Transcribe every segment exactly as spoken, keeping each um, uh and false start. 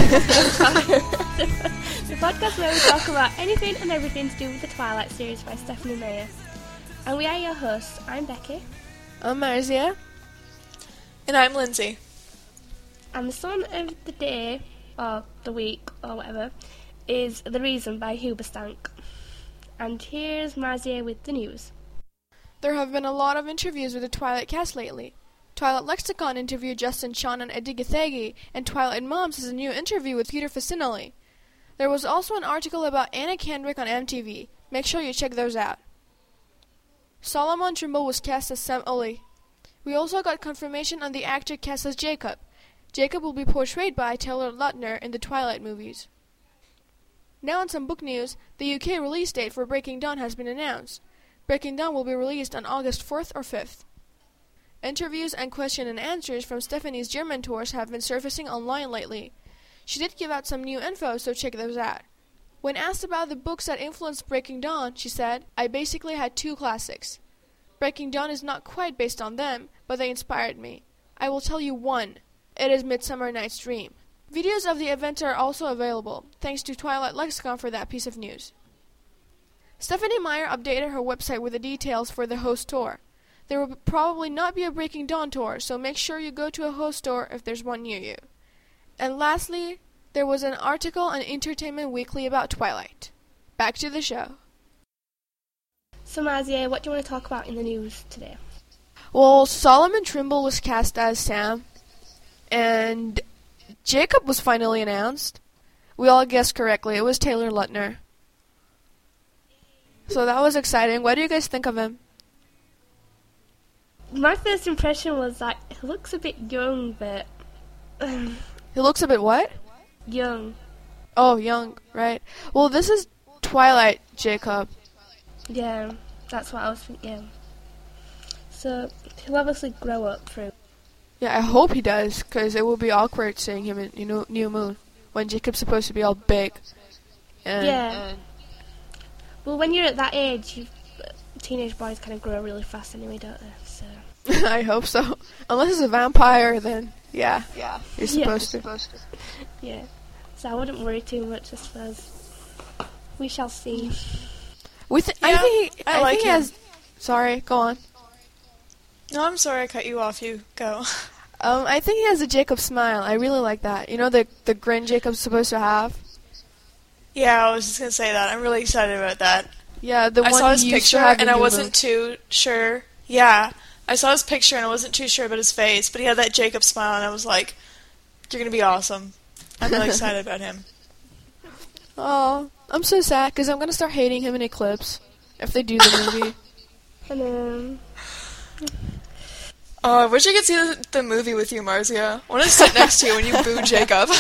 The podcast where we talk about anything and everything to do with the Twilight series by Stephenie Meyer. And we are your hosts. I'm Becky. I'm Marzia. And I'm Lindsay. And the song of the day, or the week, or whatever, is The Reason by Hoobastank. And here's Marzia with the news. There have been a lot of interviews with the Twilight cast lately. Twilight Lexicon interviewed Justin Chon and Edi Gathegi, and Twilight Moms has a new interview with Peter Facinelli. There was also an article about Anna Kendrick on M T V. Make sure you check those out. Solomon Trimble was cast as Sam Ully. We also got confirmation on the actor cast as Jacob. Jacob will be portrayed by Taylor Lautner in the Twilight movies. Now on some book news, the U K release date for Breaking Dawn has been announced. Breaking Dawn will be released on August fourth or fifth. Interviews and question and answers from Stephenie's German tours have been surfacing online lately. She did give out some new info, so check those out. When asked about the books that influenced Breaking Dawn, she said, "I basically had two classics. Breaking Dawn is not quite based on them, but they inspired me. I will tell you one. It is Midsummer Night's Dream." Videos of the event are also available. Thanks to Twilight Lexicon for that piece of news. Stephenie Meyer updated her website with the details for the host tour. There will probably not be a Breaking Dawn tour, so make sure you go to a host tour if there's one near you. And lastly, there was an article on Entertainment Weekly about Twilight. Back to the show. So Marzia, what do you want to talk about in the news today? Well, Solomon Trimble was cast as Sam, and Jacob was finally announced. We all guessed correctly. It was Taylor Lautner. So that was exciting. What do you guys think of him? My first impression was that he looks a bit young, but... Um, He looks a bit what? young. Oh, young, right. Well, this is Twilight Jacob. Yeah, that's what I was thinking. So, he'll obviously grow up through. Yeah, I hope he does, because it will be awkward seeing him in you know, New Moon, when Jacob's supposed to be all big. And, Yeah. Well, when you're at that age, you, teenage boys kind of grow really fast anyway, don't they? So. I hope so. Unless it's a vampire, then yeah, Yeah. you're supposed Yeah. to. Yeah. So I wouldn't worry too much, I suppose. We shall see. We th- I Yeah, think he, I I like think he him. has. Sorry, go on. No, I'm sorry I cut you off. You go. Um, I think he has a Jacob smile. I really like that. You know the the grin Jacob's supposed to have. Yeah, I was just gonna say that. I'm really excited about that. Yeah, the I one saw he his used to picture have in and I New wasn't Moon. too sure. Yeah, I saw his picture and I wasn't too sure about his face, but he had that Jacob smile and I was like, "You're gonna be awesome." I'm really excited about him. Oh, I'm so sad because I'm gonna start hating him in Eclipse if they do the movie. And um, Oh, I wish I could see the, the movie with you, Marzia. I want to sit next to you when you boo Jacob.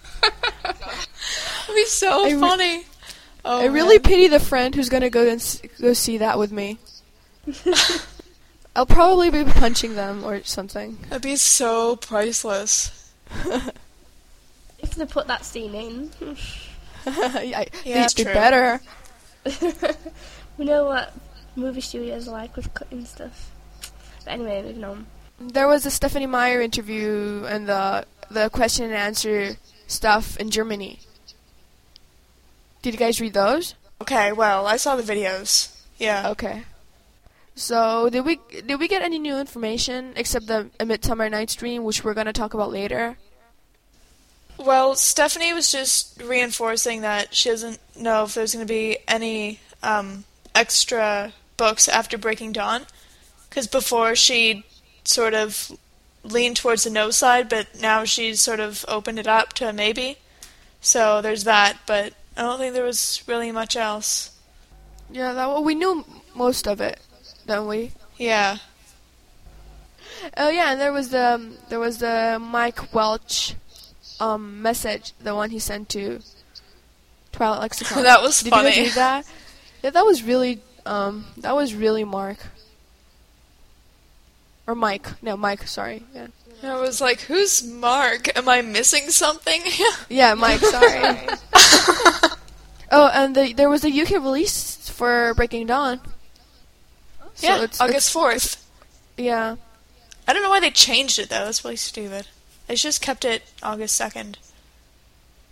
It'd be so I re- funny. Oh, I really man. pity the friend who's gonna go and s- go see that with me. I'll probably be punching them or something. That'd be so priceless. if they put that scene in, yeah, Yeah, they, they true. better. we know what movie studios are like with cutting stuff. But anyway, moving on. There was a Stephenie Meyer interview and the the question and answer stuff in Germany. Did you guys read those? Okay, well, I saw the videos. Yeah. Okay. So did we did we get any new information except the A Midsummer Night's Dream, which we're gonna talk about later? Well, Stephanie was just reinforcing that she doesn't know if there's going to be any um, extra books after Breaking Dawn. Because before she sort of leaned towards the no side, but now she's sort of opened it up to a maybe. So there's that, but I don't think there was really much else. Yeah, that well, we knew most of it, don't we? Yeah. Oh yeah, and there was the um, there was the Mike Welch um, message, the one he sent to Twilight Lexicon. That was Did funny. you guys read that? Yeah, that was really um, that was really Mark or Mike. No, Mike. Sorry. Yeah, I was like, who's Mark? Am I missing something? yeah, Mike. Sorry. Oh, and the, there was a U K release for Breaking Dawn. So yeah, it's- August it's- fourth. Yeah. I don't know why they changed it, though. That's really stupid. They just kept it August second.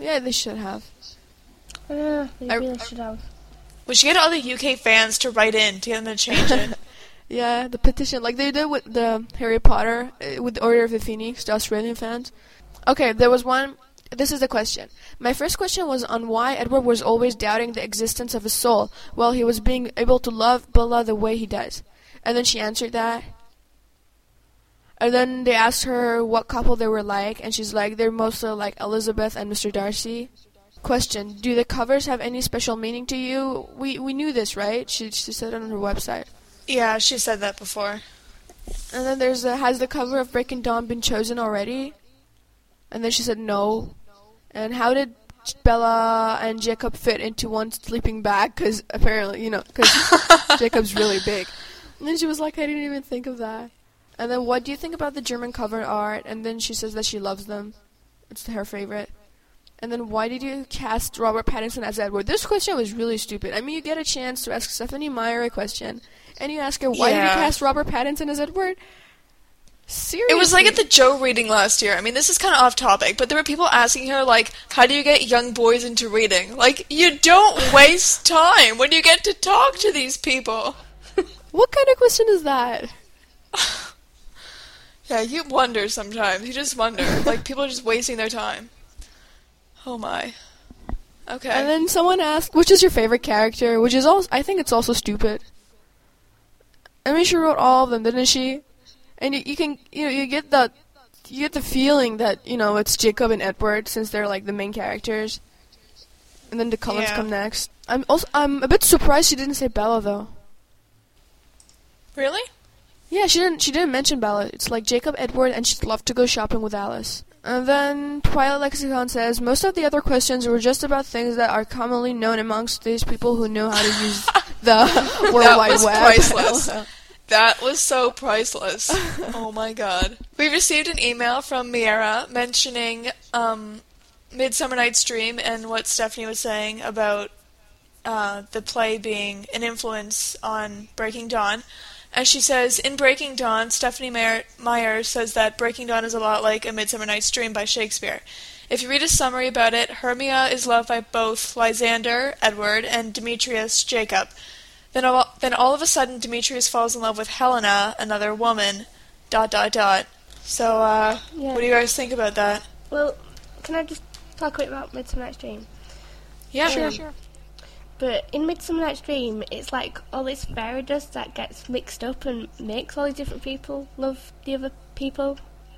Yeah, they should have. Uh, they I- really should have. We should get all the U K fans to write in to get them to change it. Yeah, the petition, like they did with the Harry Potter, uh, with the Order of the Phoenix, the Australian fans. Okay, there was one. This is the question. My first question was on why Edward was always doubting the existence of his soul while he was being able to love Bella the way he does. And then she answered that. And then they asked her what couple they were like, and she's like, they're mostly like Elizabeth and Mister Darcy. Question, do the covers have any special meaning to you? We we knew this, right? She, she said it on her website. Yeah, she said that before. And then there's the, has the cover of Breaking Dawn been chosen already? And then she said no. And how did Bella and Jacob fit into one sleeping bag? Because apparently, you know, because Jacob's really big. And then she was like, I didn't even think of that. And then what do you think about the German cover art? And then she says that she loves them. It's her favorite. And then why did you cast Robert Pattinson as Edward? This question was really stupid. I mean, you get a chance to ask Stephenie Meyer a question, and you ask her, why did you Yeah. cast Robert Pattinson as Edward? Seriously. It was like at the Joe reading last year. I mean, this is kind of off topic, but there were people asking her, like, how do you get young boys into reading? Like, you don't waste time when you get to talk to these people. What kind of question is that? Yeah, you wonder sometimes. You just wonder. Like, people are just wasting their time. Oh my. Okay. And then someone asked, which is your favorite character? Which is also, I think it's also stupid. I mean, she wrote all of them, didn't she? And you, you can, you know, you get the, you get the feeling that, you know, it's Jacob and Edward since they're like the main characters. And then the Cullens Yeah. come next. I'm also, I'm a bit surprised she didn't say Bella though. Really? Yeah, she didn't. She didn't mention Bella. It's like Jacob, Edward, and she'd love to go shopping with Alice. And then Twilight Lexicon says most of the other questions were just about things that are commonly known amongst these people who know how to use the World That Wide was Web. priceless. That was so priceless. Oh my god. We received an email from Miera mentioning um, Midsummer Night's Dream and what Stephenie was saying about uh, the play being an influence on Breaking Dawn. And she says, in Breaking Dawn, Stephenie Meyer, Meyer says that Breaking Dawn is a lot like A Midsummer Night's Dream by Shakespeare. If you read a summary about it, Hermia is loved by both Lysander, Edward, and Demetrius, Jacob. Then all, then all of a sudden, Demetrius falls in love with Helena, another woman, dot, dot, dot. So, uh, Yeah. what do you guys think about that? Well, can I just talk a bit about Midsummer Night's Dream? Yeah, Sure, sure. But in Midsummer Night's Dream, it's like all this fairy dust that gets mixed up and makes all these different people love the other people,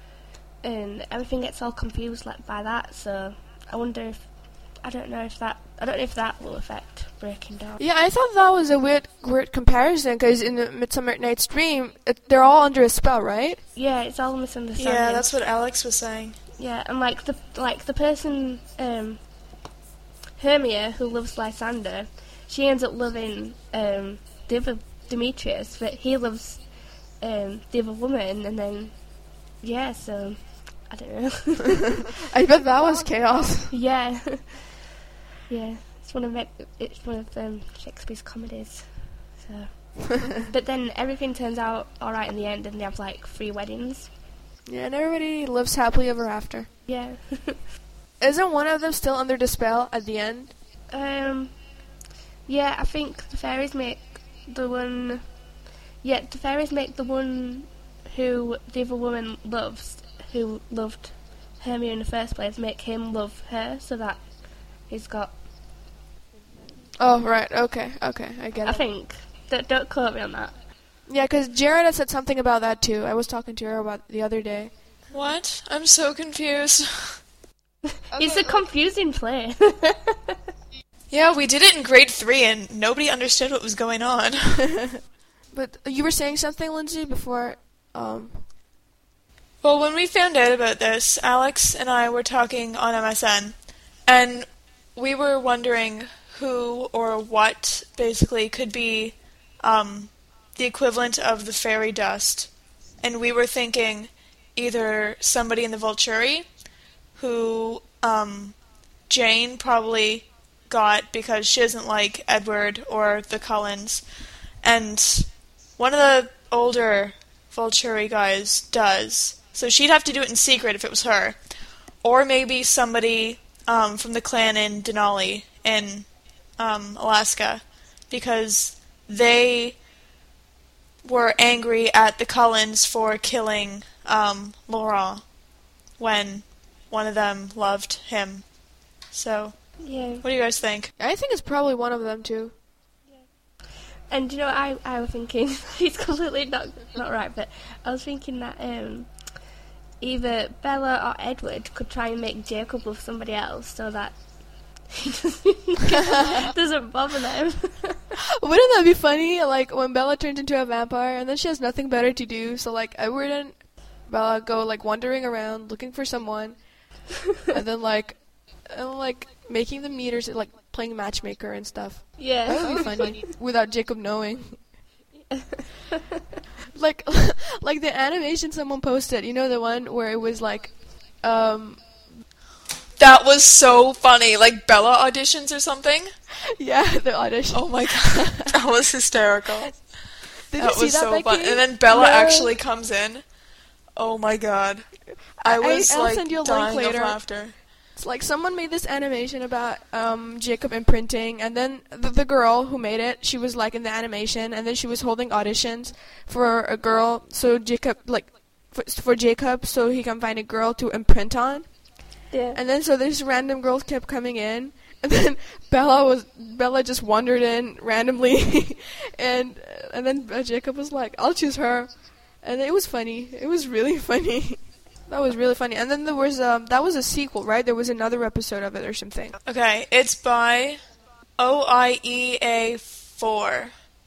and everything gets all confused like by that. So I wonder if I don't know if that I don't know if that will affect Breaking Dawn. Yeah, I thought that was a weird, weird comparison because in the Midsummer Night's Dream, it, they're all under a spell, right? Yeah, it's all misunderstanding. Yeah, that's what Alex was saying. Yeah, and like the like the person, um, Hermia, who loves Lysander, she ends up loving um, the other Demetrius, but he loves um, the other woman, and then yeah, so I don't know. I bet that was chaos. yeah, yeah, it's one of it, it's one of um, Shakespeare's comedies. So, but then everything turns out all right in the end, and they have like three weddings. Yeah, and everybody lives happily ever after. Yeah. Isn't one of them still under the spell at the end? Um, yeah, I think the fairies make the one. Yeah, the fairies make the one who the other woman loves, who loved Hermia in the first place, make him love her, so that he's got. Oh, right. Okay. Okay. I get it. I think. Don't, don't quote me on that. Yeah, because Jared had said something about that too. I was talking to her about the other day. What? I'm so confused. It's a confusing play. Yeah, we did it in grade three and nobody understood what was going on. But you were saying something, Lindsay, before. Um. Well, when we found out about this, Alex and I were talking on M S N, and we were wondering who or what basically could be um, the equivalent of the fairy dust. And we were thinking either somebody in the Volturi, who um, Jane probably got because she doesn't like Edward or the Cullens, and one of the older Volturi guys does. So she'd have to do it in secret if it was her. Or maybe somebody um, from the clan in Denali in um, Alaska, because they were angry at the Cullens for killing um, Laurent when one of them loved him. So, Yeah. what do you guys think? I think it's probably one of them too. And you know, I I was thinking it's completely not not right, but I was thinking that um, either Bella or Edward could try and make Jacob love somebody else, so that he doesn't, doesn't bother them. Wouldn't that be funny? Like when Bella turns into a vampire and then she has nothing better to do, so like Edward and Bella go like wandering around looking for someone, and then like and, like making the meters like playing matchmaker and stuff. Yeah. That would be funny without Jacob knowing. like like the animation someone posted, you know, the one where it was like um That was so funny. Like Bella auditions or something? yeah, the audition. Oh my god. That was hysterical. Did that you see was that, so Becky? fun. And then Bella No. actually comes in. Oh my god. I was I'll like send you a link dying later. of laughter. It's like someone made this animation about um, Jacob imprinting, and then the, the girl who made it, she was like in the animation, and then she was holding auditions for a girl, so Jacob like for, for Jacob, so he can find a girl to imprint on. Yeah. And then so this random girls kept coming in, and then Bella was Bella just wandered in randomly, and and then uh, Jacob was like, "I'll choose her," and it was funny. It was really funny. That was really funny. And then there was um that was a sequel, right? There was another episode of it or something. Okay, it's by O I E A four.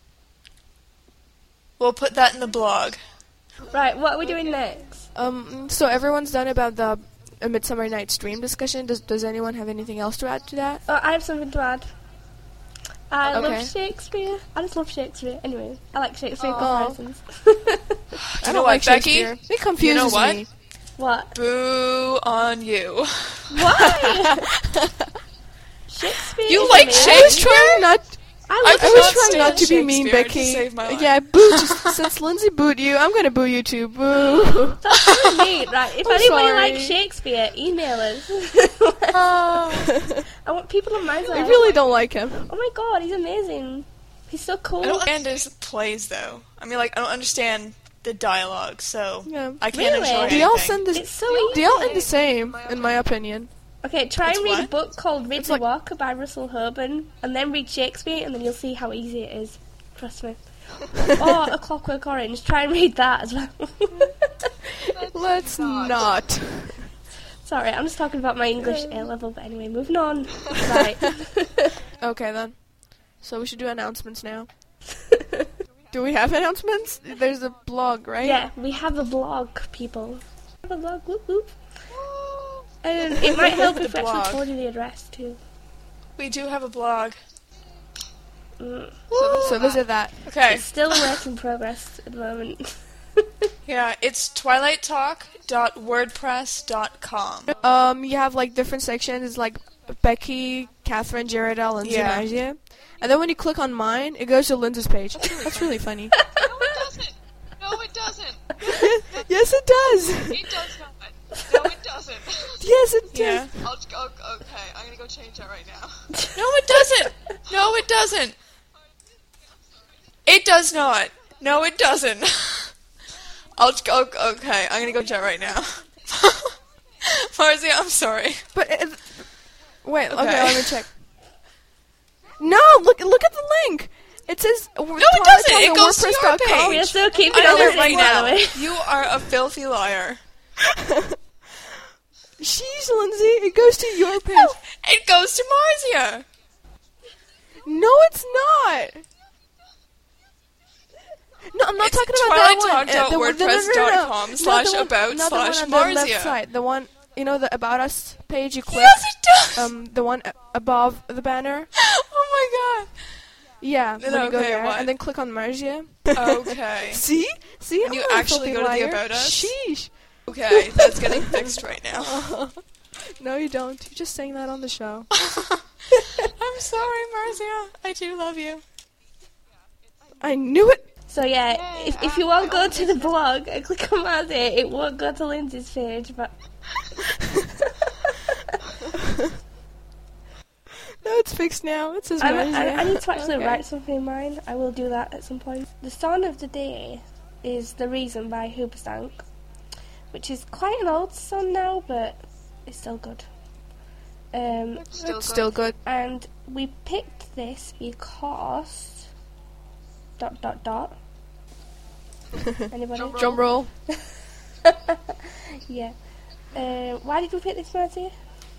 We'll put that in the blog. Right, what are we doing next? Um, so everyone's done about the A Midsummer Night's Dream discussion. Does Does anyone have anything else to add to that? Oh, I have something to add. I Okay. love Shakespeare. I just love Shakespeare. Anyway, I like Shakespeare Aw. comparisons. I know don't what, like Becky? Shakespeare. It confuses You know what? me. What? Boo on you. Why? Shakespeare. You is like amazing. I was trying not. I I love I could was not trying stand not to be mean, Shakespeare to Becky. save my life. Yeah, boo. Just, since Lindsay booed you, I'm gonna boo you too. Boo. That's really neat, right? If I'm anybody sorry. likes Shakespeare, email us. Oh. I want people on my I side. really don't like him. Oh my god, he's amazing. He's so cool. I don't understand his plays though. I mean, like I don't understand the dialogue, so Yeah. I can't Really? enjoy They all anything. send this. It's so They easy. all end the same, in my opinion. Okay, try It's and read a what? book called Ridley like- Walker by Russell Hoban, and then read Shakespeare, and then you'll see how easy it is. Trust me. Or A Clockwork Orange. Try and read that as well. Let's not. Sorry, I'm just talking about my English A level, but anyway, moving on. Right. Okay then. So we should do announcements now. Do we have announcements? There's a blog, right? Yeah, we have a blog, people. We have a blog, whoop whoop. And it might help The if I actually blog. told you the address too. We do have a blog. Mm. So visit that. Okay. It's still a work in progress at the moment. Yeah, it's twilight talk dot wordpress dot com. Um, you have like different sections. It's like Becky, Catherine, Jaredel, and Yeah. Zimazia. And then when you click on mine, it goes to Linda's page. That's really funny. No, it doesn't. No, it doesn't. Yes, it does. It does not. No, it doesn't. Yes, it does. Yeah. I'll just go. Okay, I'm gonna go change that right now. No, it doesn't. No, it doesn't. It does not. No, it doesn't. I'll just go. Okay, I'm gonna go chat right now. Marzia, I'm sorry. But it, wait, okay. Okay. let me check. No, look, look at the link. It says no, it doesn't. It goes to your page. We are still keeping I know it that right by the now. way. You are a filthy liar. Sheesh, Lindsay, it goes to your page. No, it goes to Marzia. No, it's not. No, I'm not It's talking about that one. twilight talk dot Uh, the one- no, no, no, wordpress no, dot no. com Not slash the one- about not the one slash on the left Marzia. side. The one, you know, the About Us page you click. Yes, it does. Um, the one a- above the banner. Oh my god. Yeah, when you go Okay, there, what? and then click on Marzia. Okay. See? See? And I'm you not a actually filthy go to the liar. About Us? Sheesh. Okay, that's getting fixed right now. No, you don't. You're just saying that on the show. I'm sorry, Marzia. I do love you. I knew it. So yeah, if, if you won't go to the blog and click on Marzia, it won't go to Lindsay's page, but... No, it's fixed now. It says I, Wednesday. I, I need to actually Okay. write something in mine. I will do that at some point. The song of the day is The Reason by Hoobastank, which is quite an old song now, but it's still good. Um, Still It's good. still good. and we picked this because... Dot, dot, dot. Anybody? Drum Drum roll. Yeah. Uh, why did we pick this, Marty?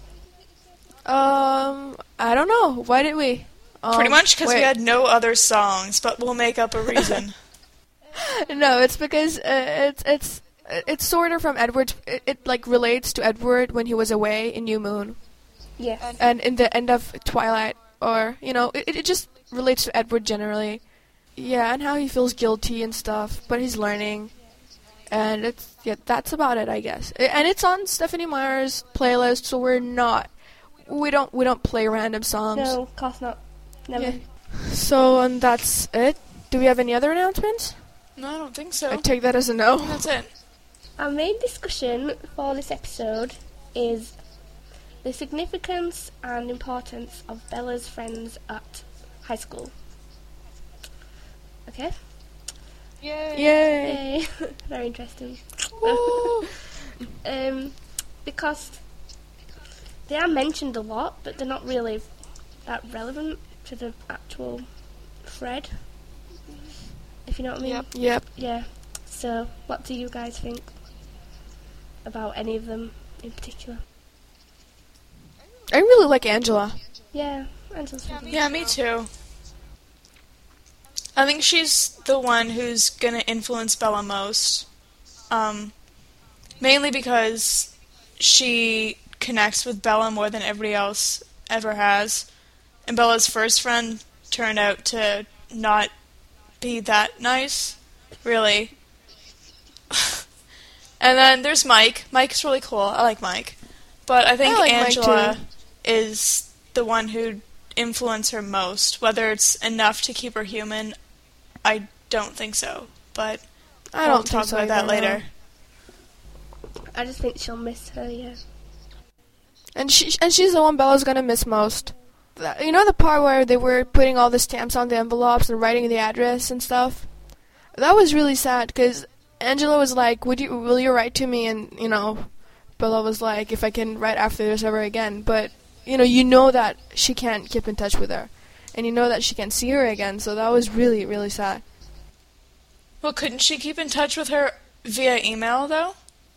Um, I don't know. Why did we? Um, Pretty much because we wait. had no other songs, but we'll make up a reason. No, it's because uh, it's it's it's sort of from Edward. It, it like relates to Edward when he was away in New Moon, Yes. And- and in the end of Twilight, or you know, it it just relates to Edward generally. Yeah, and how he feels guilty and stuff, but he's learning, and it's yeah, that's about it, I guess. I- And it's on Stephanie Meyer's playlist, so we're not. We don't we don't play random songs. No, of course not. Never. Yeah. So and that's it. Do we have any other announcements? No, I don't think so. I take that as a no. That's it. Our main discussion for this episode is the significance and importance of Bella's friends at high school. Okay? Yay. Yay! Yay. Very interesting. Woo. um, because they are mentioned a lot, but they're not really that relevant to the actual thread. If you know what I mean? Yep. Yep. Yeah. So, what do you guys think about any of them in particular? I really like Angela. Yeah, Angela's Yeah, fun. me Yeah, me too. I think she's the one who's gonna influence Bella most. Um, mainly because she connects with Bella more than everybody else ever has. And Bella's first friend turned out to not be that nice, really. And then there's Mike. Mike's really cool. I like Mike. But I think I like Mike, Angela too. is the one who'd influence her most. Whether it's enough to keep her human, I don't think so. But I we'll don't talk think so about that either, later. I just think she'll miss her, yeah. And she and she's the one Bella's gonna miss most. That- You know the part where they were putting all the stamps on the envelopes and writing the address and stuff? That was really sad because Angela was like, "Would you will you write to me?" And you know, Bella was like, "If I can write after this ever again." But you know, you know that she can't keep in touch with her, and you know that she can't see her again. So that was really really sad. Well, couldn't she keep in touch with her via email, though?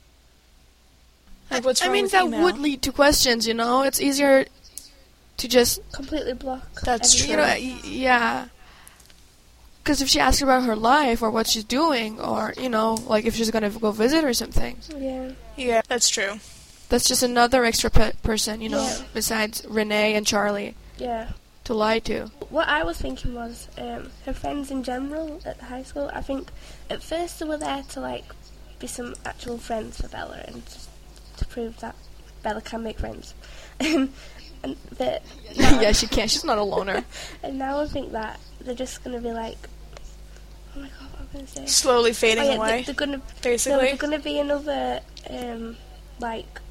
Like, what's I wrong mean, with that email? would lead to questions. You know, it's easier to just Completely block. That's everything. you know, y- yeah. Because if she asks about her life or what she's doing, or you know, like if she's gonna go visit or something, Yeah. Yeah, that's true. that's just another extra pe- person, you know, Yeah. besides Renee and Charlie Yeah. to lie to. What I was thinking was, um, her friends in general at the high school, I think at first they were there to, like, be some actual friends for Bella and just to prove that Bella can make friends. and, but now, Yeah, she can't. She's not a loner. and now I think that they're just going to be like, oh my god, what am I going to say? Slowly fading Oh, yeah, away, they- they're going to No, basically. there's going to be another, um, like,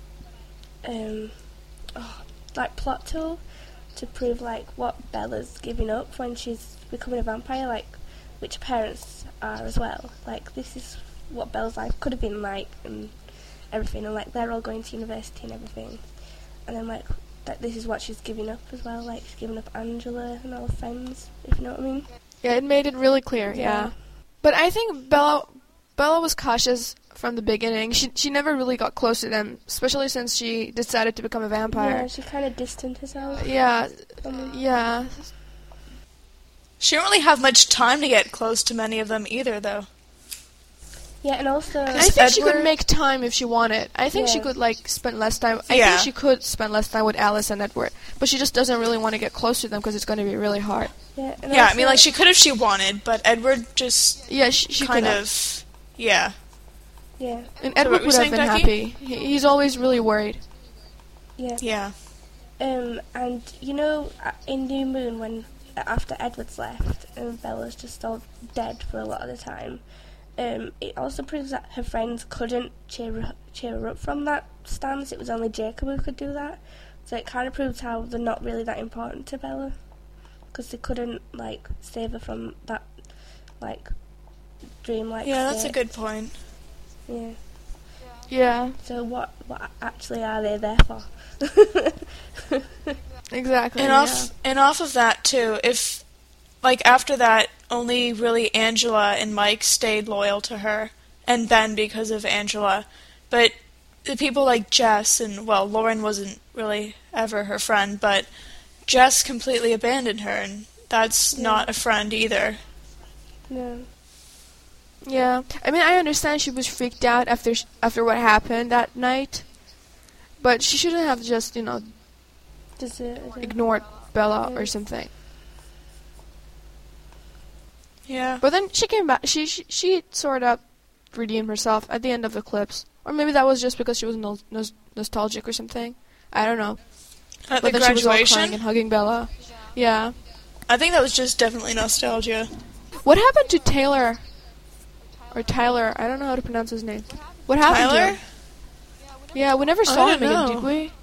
um, oh, like plot tool to prove like what Bella's giving up when she's becoming a vampire, like which her parents are as well. Like this is what Bella's life could have been like and everything, and like they're all going to university and everything, and then like that this is what she's giving up as well. Like she's giving up Angela and all her friends, if you know what I mean. Yeah, it made it really clear. Yeah, but I think Bella, Bella was cautious from the beginning. She she never really got close to them, especially since she decided to become a Yeah, vampire. she kind of distanced herself Yeah, from them. yeah. She didn't really have much time to get close to many of them either, though. Yeah, and also I think she could Edward- make time if she wanted. I think she Yeah. could like spend less time. I Yeah. think she could spend less time with Alice and Edward, but she just doesn't really want to get close to them because it's going to be really hard. yeah, and Yeah, I also- mean, like, she could if she wanted, but Edward just Yeah, she, she kind could have. of... Yeah. yeah, And So Edward what were would you have been saying, happy. He, he's always really worried. yeah. Yeah. Um, and you know, uh, in New Moon, when after Edward's left and Bella's just all dead for a lot of the time, um, it also proves that her friends couldn't cheer her, cheer her up from that stance. It was only Jacob who could do that. So it kind of proves how they're not really that important to Bella, because they couldn't like save her from that like dreamlike. Yeah, that's a state. good point. Yeah. Yeah, So what what actually are they there for? exactly. And yeah. off and off of that too, if like after that, only really Angela and Mike stayed loyal to her, and Ben because of Angela. But the people like Jess and well, Lauren wasn't really ever her friend, but Jess completely abandoned her, and that's Yeah. not a friend either. No. Yeah, I mean, I understand she was freaked out after sh- after what happened that night, but she shouldn't have just, you know, Deserted her. ignored Bella Yeah. or something. Yeah. But then she came back. She she, she sort of redeemed herself at the end of the clips, or maybe that was just because she was no- nos- nostalgic or something. I don't know. At But the then she was all crying graduation, and hugging Bella. Yeah. I think that was just definitely nostalgia. What happened to Taylor? Or Tyler? I don't know how to pronounce his name. What happened to Tyler? him? Yeah, we never saw I him don't again, know. did we?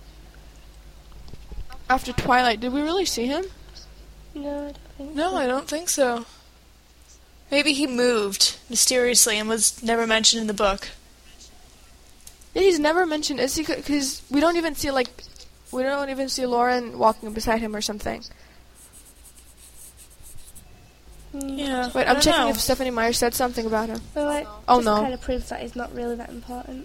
After Twilight, did we really see him? No, I don't think No, so. I don't think so. Maybe he moved mysteriously and was never mentioned in the book. Yeah, he's never mentioned. Is he? Because we don't even see like, we don't even see Lauren walking beside him or something. Mm. Yeah. Wait, I I'm don't checking know. if Stephanie Meyer said something about him. Well, like, Oh, just no. kind of proves that he's not really that important.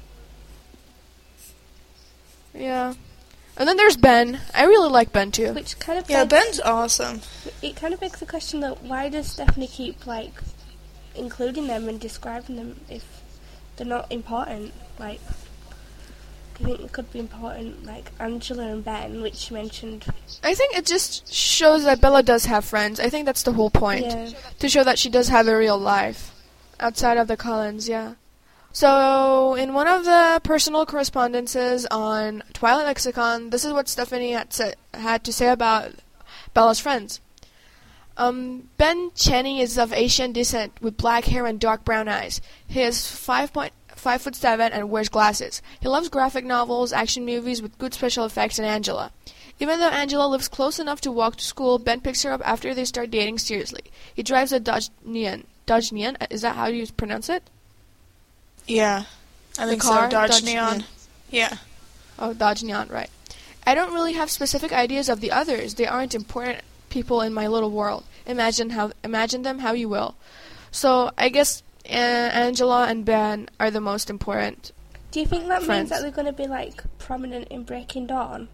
Yeah. And then there's Ben. I really like Ben too. Which kind of Yeah, begs, Ben's awesome. it kind of begs the question that why does Stephanie keep like including them and describing them if they're not important? Like, do you think they could be important? Like Angela and Ben, which she mentioned. I think it just shows that Bella does have friends. I think that's the whole point. Yeah. To show that she does have a real life outside of the Cullens, yeah. So, in one of the personal correspondences on Twilight Lexicon, this is what Stephanie had, sa- had to say about Bella's friends. Um, Ben Cheney is of Asian descent with black hair and dark brown eyes. He is five point five foot seven and wears glasses. He loves graphic novels, action movies with good special effects, and Angela. Even though Angela lives close enough to walk to school, Ben picks her up after they start dating seriously. He drives a Dodge Neon. Dodge Neon? Is that how you pronounce it? Yeah. I The think car? so. Dodge, Dodge Neon. Neon. Yeah. Oh, Dodge Neon, right. I don't really have specific ideas of the others. They aren't important people in my little world. Imagine how imagine them how you will. So I guess uh, Angela and Ben are the most important. Do you think that Friends. means that they're going to be like prominent in Breaking Dawn?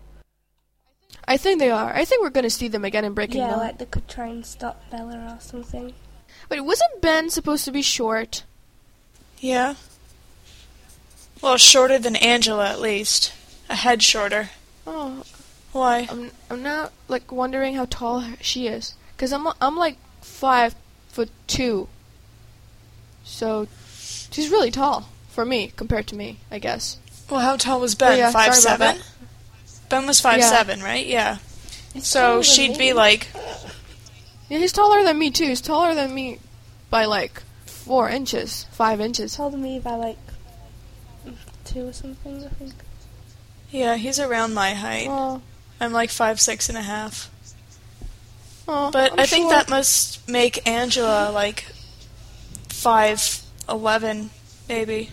I think they are. I think we're going to see them again in Breaking yeah, Dawn. like they could try and stop Bella or something. But wasn't Ben supposed to be short? Yeah. Well, shorter than Angela, at least. A head shorter. Oh, Why? I'm I'm now like wondering how tall she is, cause I'm I'm like five foot two. So she's really tall for me compared to me, I guess. Well, how tall was Ben? Oh, yeah, five sorry about seven? Ben was five Yeah. seven, right? Yeah. It's So taller than she'd be me. like, Yeah, he's taller than me too. He's taller than me by like four inches, five inches. taller than me by like two or something, I think. yeah, he's around my height. Oh, I'm like five six and a half. oh, But I'm I think short. that must make Angela like five eleven, maybe.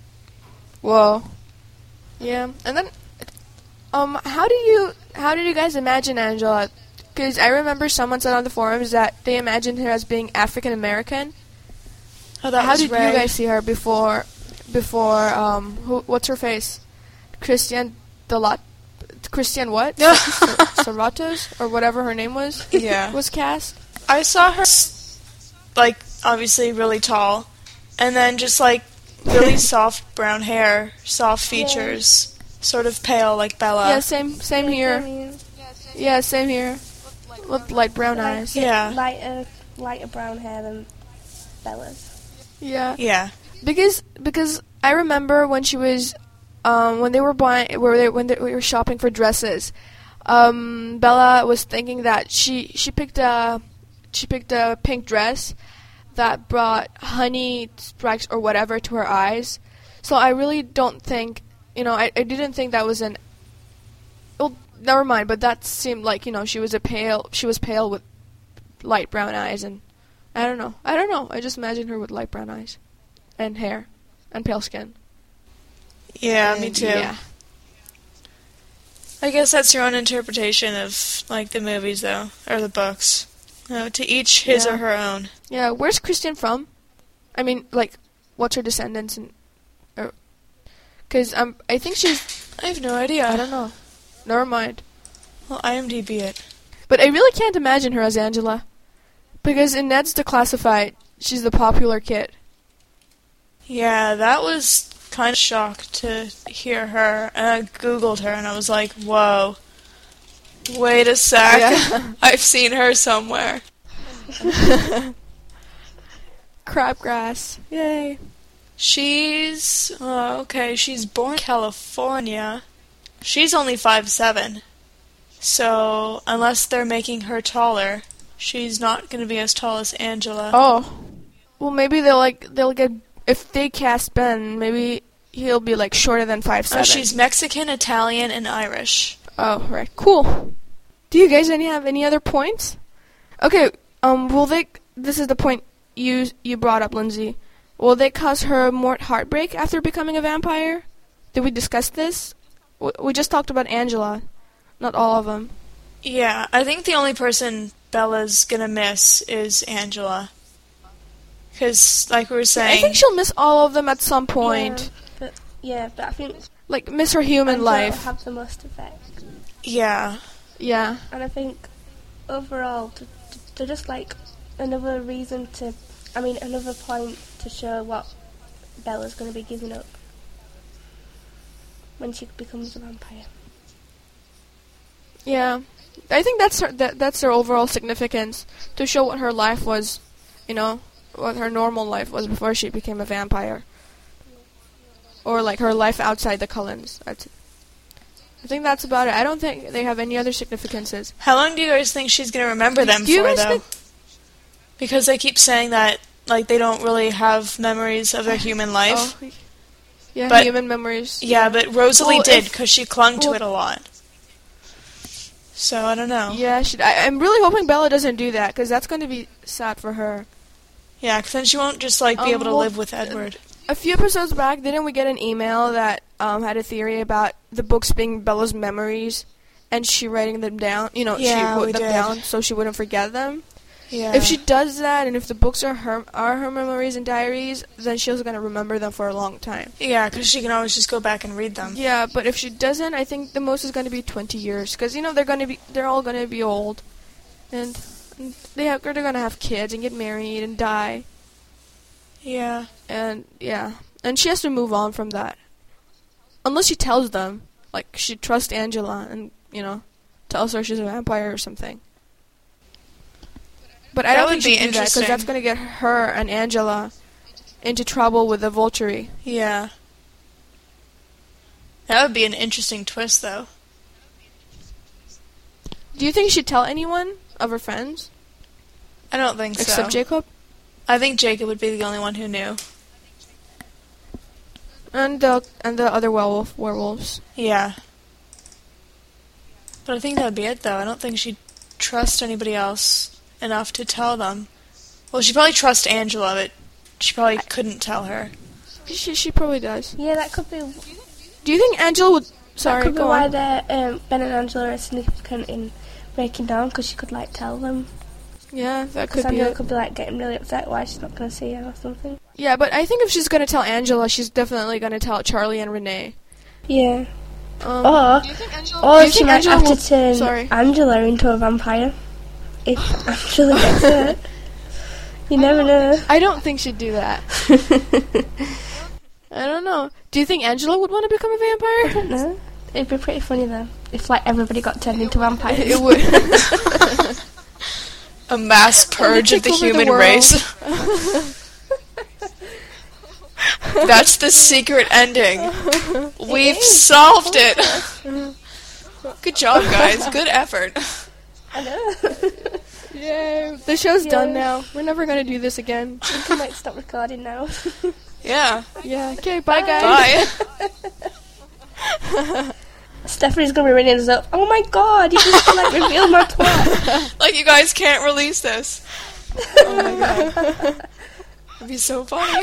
Whoa. Yeah, and then, um, how do you how did you guys imagine Angela? Because I remember someone said on the forums that they imagined her as being African American. Oh, that How was did Ray. you guys see her before? Before um, who? What's her face? Christian Delat, Christian what? Serratos or whatever her name was. Yeah. Was cast. I saw her s- like obviously really tall, and then just like really soft brown hair, soft features, sort of pale like Bella. Yeah, same same Yeah, here. I mean, Yeah, same here. With light brown like, eyes. Yeah. Lighter, lighter brown hair than Bella's. Yeah. Yeah. Because because I remember when she was um, when they were buying where they when they were shopping for dresses, um, Bella was thinking that she she picked a she picked a pink dress that brought honey spikes or whatever to her eyes. So I really don't think you know I, I didn't think that was an well never mind. But that seemed like, you know, she was a pale. She was pale with light brown eyes, and I don't know. I don't know. I just imagine her with light brown eyes, and hair, and pale skin. Yeah, And, me too. Yeah. I guess that's your own interpretation of, like, the movies, though, or the books. You know, to each his Yeah. or her own. Yeah. Where's Christian from? I mean, like, what's her descendants and, or, because um, I think she's. I have no idea. I don't know. Never mind. Well, IMDb it. But I really can't imagine her as Angela, because in Ned's Declassified, she's the popular kid. Yeah, that was kind of shocked to hear her, and I googled her, and I was like, whoa. Wait a sec. Yeah. I've seen her somewhere. Crabgrass. Yay. She's, oh, okay, she's born in California. She's only five seven. So, unless they're making her taller, she's not going to be as tall as Angela. Oh. Well, maybe they'll, like, they'll get, if they cast Ben, maybe he'll be, like, shorter than five seven. Oh, she's Mexican, Italian, and Irish. Oh, right. Cool. Do you guys any have any other points? Okay, um, will they, this is the point you you brought up, Lindsay. Will they cause her more heartbreak after becoming a vampire? Did we discuss this? W- We just talked about Angela, not all of them. Yeah, I think the only person Bella's going to miss is Angela. Because, like we were I saying... think she'll miss all of them at some point. Yeah, but, yeah, but I think Like, miss her human Angela will life. have the most effect. Yeah. Yeah. And I think overall, to, to, to just like another reason to, I mean, another point to show what Bella's going to be giving up when she becomes a vampire. Yeah. I think that's her, that, that's her overall significance, to show what her life was, you know, what her normal life was before she became a vampire. Or like her life outside the Cullens. That's, I think that's about it. I don't think they have any other significances. How long do you guys think she's going to remember them Do you for, guys though? think- Because they keep saying that, like, they don't really have memories of their human life. Oh, yeah, But- human memories. Yeah, but Rosalie Well, did, if- because she clung to well- it a lot. So, I don't know. Yeah, she, I, I'm really hoping Bella doesn't do that, because that's going to be sad for her. Yeah, because then she won't just, like, be Um, able to well, live with Edward. A few episodes back, didn't we get an email that um, had a theory about the books being Bella's memories, and she writing them down? You know, Yeah, she we wrote them did. down so she wouldn't forget them. Yeah. If she does that, and if the books are her are her memories and diaries, then she's gonna remember them for a long time. Yeah, because she can always just go back and read them. Yeah, but if she doesn't, I think the most is gonna be twenty years, because you know they're gonna be they're all gonna be old, and, and they have they're gonna have kids and get married and die, Yeah. and yeah, and she has to move on from that, unless she tells them, like she trusts Angela and you know tells her she's a vampire or something. But I That don't would think she'd be do that, because interesting. that's going to get her and Angela into trouble with the Volturi. Yeah. That would be an interesting twist, though. Do you think she'd tell anyone of her friends? I don't think so. Except Jacob? I think Jacob would be the only one who knew. And the, and the other werewolf werewolves. Yeah. But I think that would be it, though. I don't think she'd trust anybody else enough to tell them. Well, she'd probably trust Angela, but she probably couldn't tell her. She, she probably does. Yeah, that could be. Do you think Angela would... That Sorry, could be go why on. they're, um, Ben and Angela are significant in breaking down, because she could like tell them. Yeah, that Because could be Angela it. could be like getting really upset why she's not going to see her or something. Yeah, but I think if she's going to tell Angela, she's definitely going to tell Charlie and Renee. Yeah. Um, Or, Do you think Angela? or Do you she think might Angela have will- to turn Sorry. Angela into a vampire if Angela gets hurt. You never know. I don't think she'd do that. I don't know. Do you think Angela would want to become a vampire? I don't know. It'd be pretty funny though if like everybody got turned into vampires. It would. A mass purge of take the over the human world. race. That's the secret ending. We've solved it. Good job, guys. Good effort. I know. Yay. The show's Yeah. done now. We're never going to do this again. We can like stop recording now. Yeah. Yeah. Okay, bye, guys. Bye. Stephanie's gonna be ringing us up. Oh my god, you just like revealed my plot. Like, you guys can't release this. Oh my god. It'd be so funny.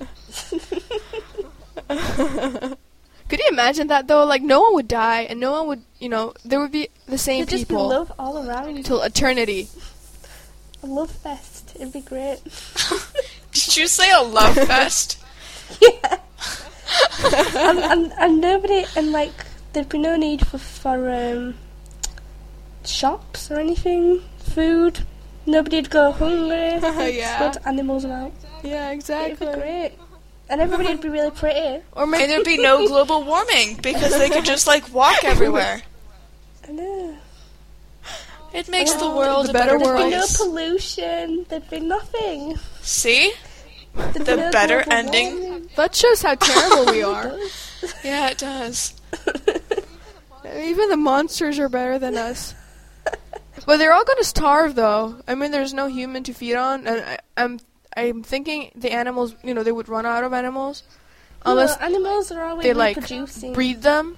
Could you imagine that though? Like, no one would die, and no one would, you know, there would be the same There'd just be people love all around. until eternity. A love fest. It'd be great. Did you say a love fest? Yeah. and, and, and nobody, and like, there'd be no need for, for um, shops or anything, food. Nobody'd go hungry. Yeah. Good animals about. Yeah, It'd exactly. be great. And everybody'd be really pretty. Or maybe And there'd be no global warming because they could just, like, walk everywhere. I know. It makes the Oh, world the a better better There'd be no place. pollution. There'd be nothing. See? There'd be The no better global ending. warming. that shows how terrible we It are. does. Yeah, it does. Even the monsters are better than us. But they're all gonna starve, though. I mean, there's no human to feed on, and I, I'm I'm thinking the animals, you know, they would run out of animals unless No, animals are always they like reproducing. breed them.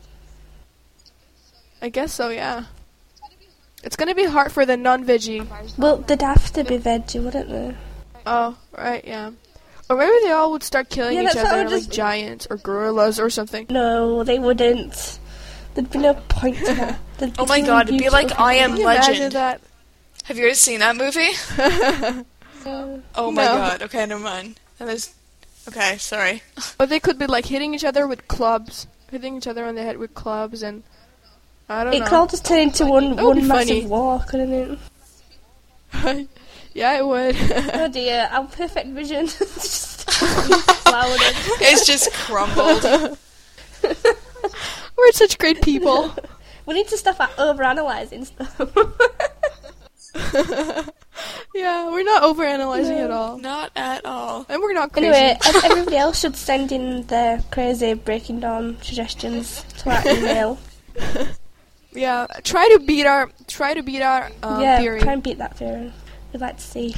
I guess so, yeah. It's gonna be hard for the non-veggie. Well, they'd have to be veggie, wouldn't they? Oh, right, yeah. Or maybe they all would start killing Yeah, each that's what I other would like just- giants or gorillas or something. No, they wouldn't. There'd be no point to that. There'd be Oh my too god, it'd be beautiful like I Am Can you Legend. imagine that? Have you guys seen that movie? people. Oh my No. god. Okay, never mind. That is... Okay, sorry. But they could be like hitting each other with clubs, hitting each other on the head with clubs, and I don't It know. could all just turn into one That would one be massive funny. war, couldn't it? Yeah, it would. Oh dear, our perfect vision just flowered in. It's just crumbled. We're such great people. We need to stop at overanalyzing stuff. Yeah, we're not overanalyzing No. at all, Not at all. and we're not crazy. Anyway, ev- everybody else should send in their crazy Breaking Dawn suggestions to our email. Yeah, try to beat our try to beat our um, yeah, theory. try and beat that theory. We'd like to see.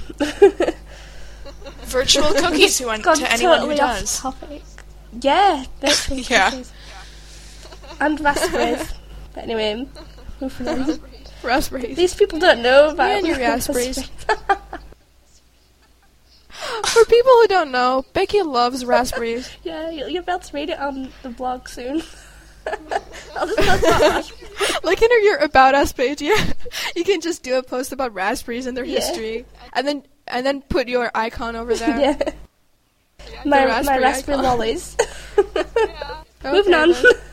Virtual cookies who went Gone to anyone totally who off does. topic. Yeah, virtual Yeah. cookies. And raspberries. But anyway, moving on. Raspberries. These people don't know about Yeah, and your raspberries. For people who don't know, Becky loves raspberries. Yeah, you'll, you'll be able to read it on the blog soon. I'll just post about raspberries. Like in your About Us page, yeah, you can just do a post about raspberries and their Yeah. history, and then and then put your icon over there. Yeah. My, my raspberry raspberry icon. lollies. Okay, Moving on.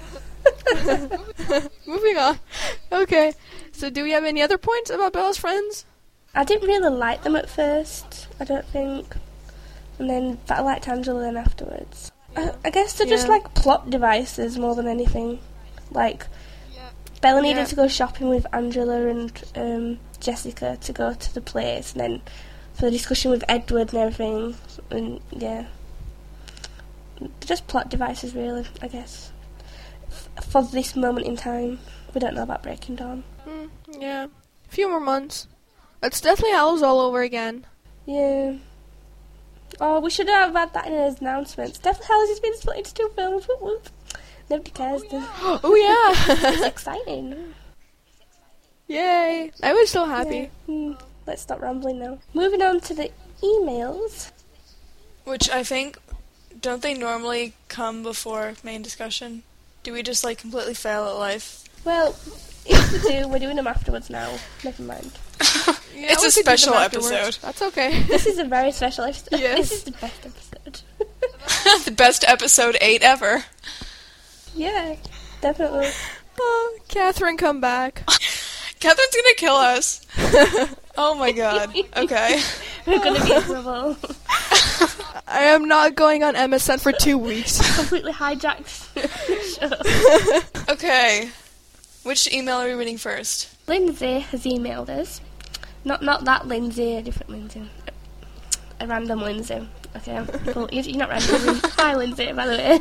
then. Moving on. Okay. So, do we have any other points about Bella's friends? I didn't really like them at first, I don't think. And then, but I liked Angela then afterwards. I, I guess they're just Yeah. like plot devices more than anything. Like, Bella needed Yeah. to go shopping with Angela and um, Jessica to go to the place, and then for the discussion with Edward and everything. And yeah. They're just plot devices, really, I guess. F- for this moment in time. We don't know about Breaking Dawn. Mm, yeah. A few more months. It's Deathly Hallows all over again. Yeah. Oh, we should have had that in his announcements. Deathly Hallows has been split into two films. Whoop whoop. Nobody cares. though. Oh, yeah. It's exciting. Yay. I was so happy. Yeah. Hmm. Let's stop rambling now. Moving on to the emails. Which I think, don't they normally come before main discussion? Do we just like completely fail at life? Well, if we do, we're doing them afterwards now. Never mind. Yeah, It's we a could do them special afterwards. episode. That's okay. This is a very special episode. Yes. This is the best episode. The best episode eight ever. Yeah, definitely. Oh, Catherine, come back. Catherine's gonna kill us. Oh my god. Okay. We're gonna be in trouble. I am not going on M S N for two weeks. Completely hijacked the show. Okay. Which email are we reading first? Lindsay has emailed us. Not not that Lindsay, a different Lindsay. A random Lindsay. Okay. Well, you're, you're not random. Hi, Lindsay, by the way.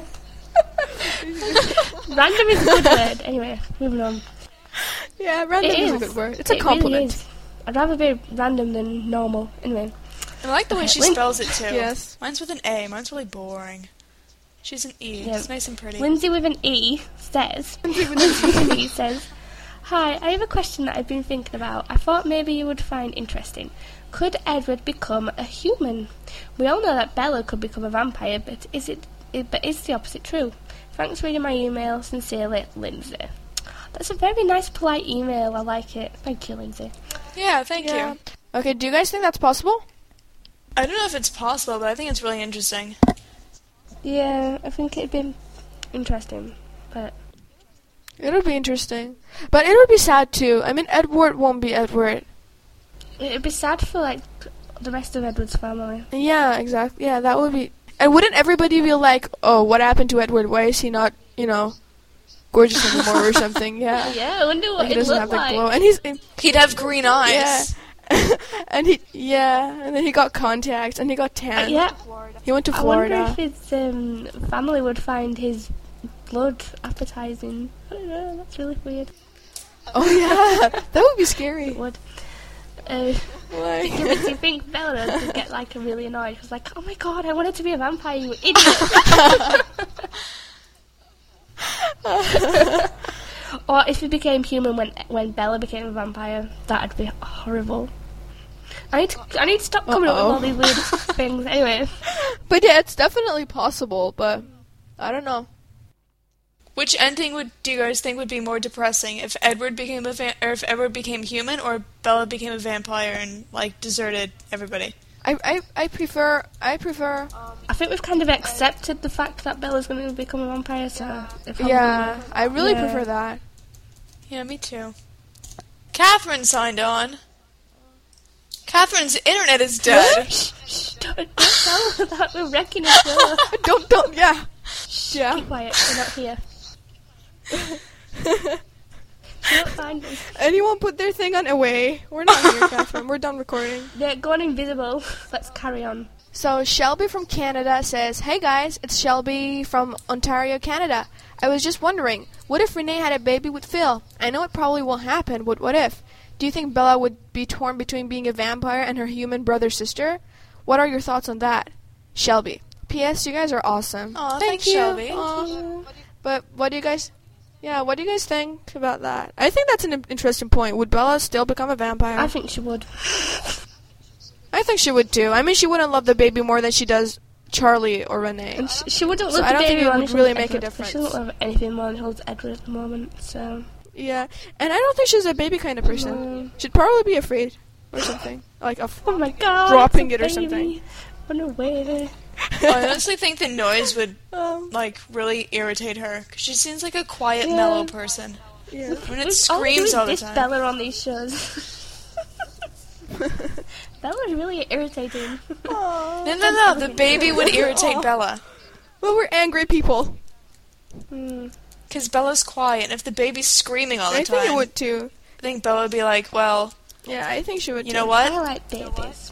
Random is a good word. Anyway, moving on. Yeah, random It is. a is. good word. It's a It compliment. Really is. I'd rather be random than normal. Anyway. I like the way she Lin- spells it too. Yes. Mine's with an A. Mine's really boring. She's an E. Yeah. It's nice and pretty. Lindsay with an E says, Lindsay with an E says, "Hi, I have a question that I've been thinking about. I thought maybe you would find interesting. Could Edward become a human? We all know that Bella could become a vampire, but is it? it but is the opposite true? Thanks for reading my email. Sincerely, Lindsay." That's a very nice, polite email. I like it. Thank you, Lindsay. Yeah, thank Yeah. you. Okay, do you guys think that's possible? I don't know if it's possible, but I think it's really interesting. Yeah, I think it'd be interesting, but It would be interesting. But it would be sad too. I mean, Edward won't be Edward. it'd be sad for like the rest of Edward's family. Yeah, exactly. Yeah, that would be... And wouldn't everybody be like, oh, what happened to Edward? Why is he not, you know, gorgeous anymore or something? Yeah. Yeah, I wonder what Like, he it doesn't looked have the like. glow. And he's... He'd have green eyes. Yeah. and he... Yeah. And then he got contacts. And he got tan. Yeah, He went to I wonder Florida. if his um, family would find his blood appetizing. I don't know, that's really weird. Oh, yeah. That would be scary. It would. Uh, Why? do you think Bella would get like really annoyed? She was like, "Oh my god, I wanted to be a vampire, you idiot!" Or if he became human when when Bella became a vampire, that'd be horrible. I need to I need to stop coming up with Uh-oh. all these weird things. Anyway, But yeah, it's definitely possible. But I don't know. Which ending would do you guys think would be more depressing? If Edward became a va- or if Edward became human, or Bella became a vampire and like deserted everybody? I, I, I prefer... I prefer... I think we've kind of accepted the fact that Bella's going to become a vampire. So if I'm Yeah, I really Yeah. prefer that. Yeah, me too. Catherine signed on. Catherine's internet is dead. Shh, don't, don't tell her that we're wrecking his show. don't, don't, yeah. Yeah. Keep quiet, we're not here. She won't find us. Anyone put their thing on away. We're not here, Catherine. We're done recording. They're going invisible. Let's carry on. So Shelby from Canada says, "Hey guys, it's Shelby from Ontario, Canada. I was just wondering, what if Renee had a baby with Phil? I know it probably won't happen, but what if? Do you think Bella would be torn between being a vampire and her human brother-sister? What are your thoughts on that? Shelby. P S. You guys are awesome." Aw, Thank thanks, you. Shelby. Aw. But what do you guys... Yeah, what do you guys think about that? I think that's an interesting point. Would Bella still become a vampire? I think she would. I think she would too. I mean, she wouldn't love the baby more than she does Charlie or Renee. And she, she wouldn't So love I the don't think baby it more would than she really loves make a Edward, but difference. She doesn't love anything more than she loves Edward at the moment, so... Yeah, and I don't think she's a baby kind of person. No. She'd probably be afraid or something, like of Oh my god! dropping it's it a or something. baby. Run away. I honestly think the noise would Um, like really irritate her because she seems like a quiet, Yeah. mellow person. yeah. When it All we do screams is all the diss time. Bella on these shows. Bella's really irritating. No, no, no. The baby would irritate Bella Well, we're angry people. Hmm. because Bella's quiet. And if the baby's screaming all the I time, think it would too. I think Bella would be like, "Well, Yeah, I think she would. you too. know I what? like babies.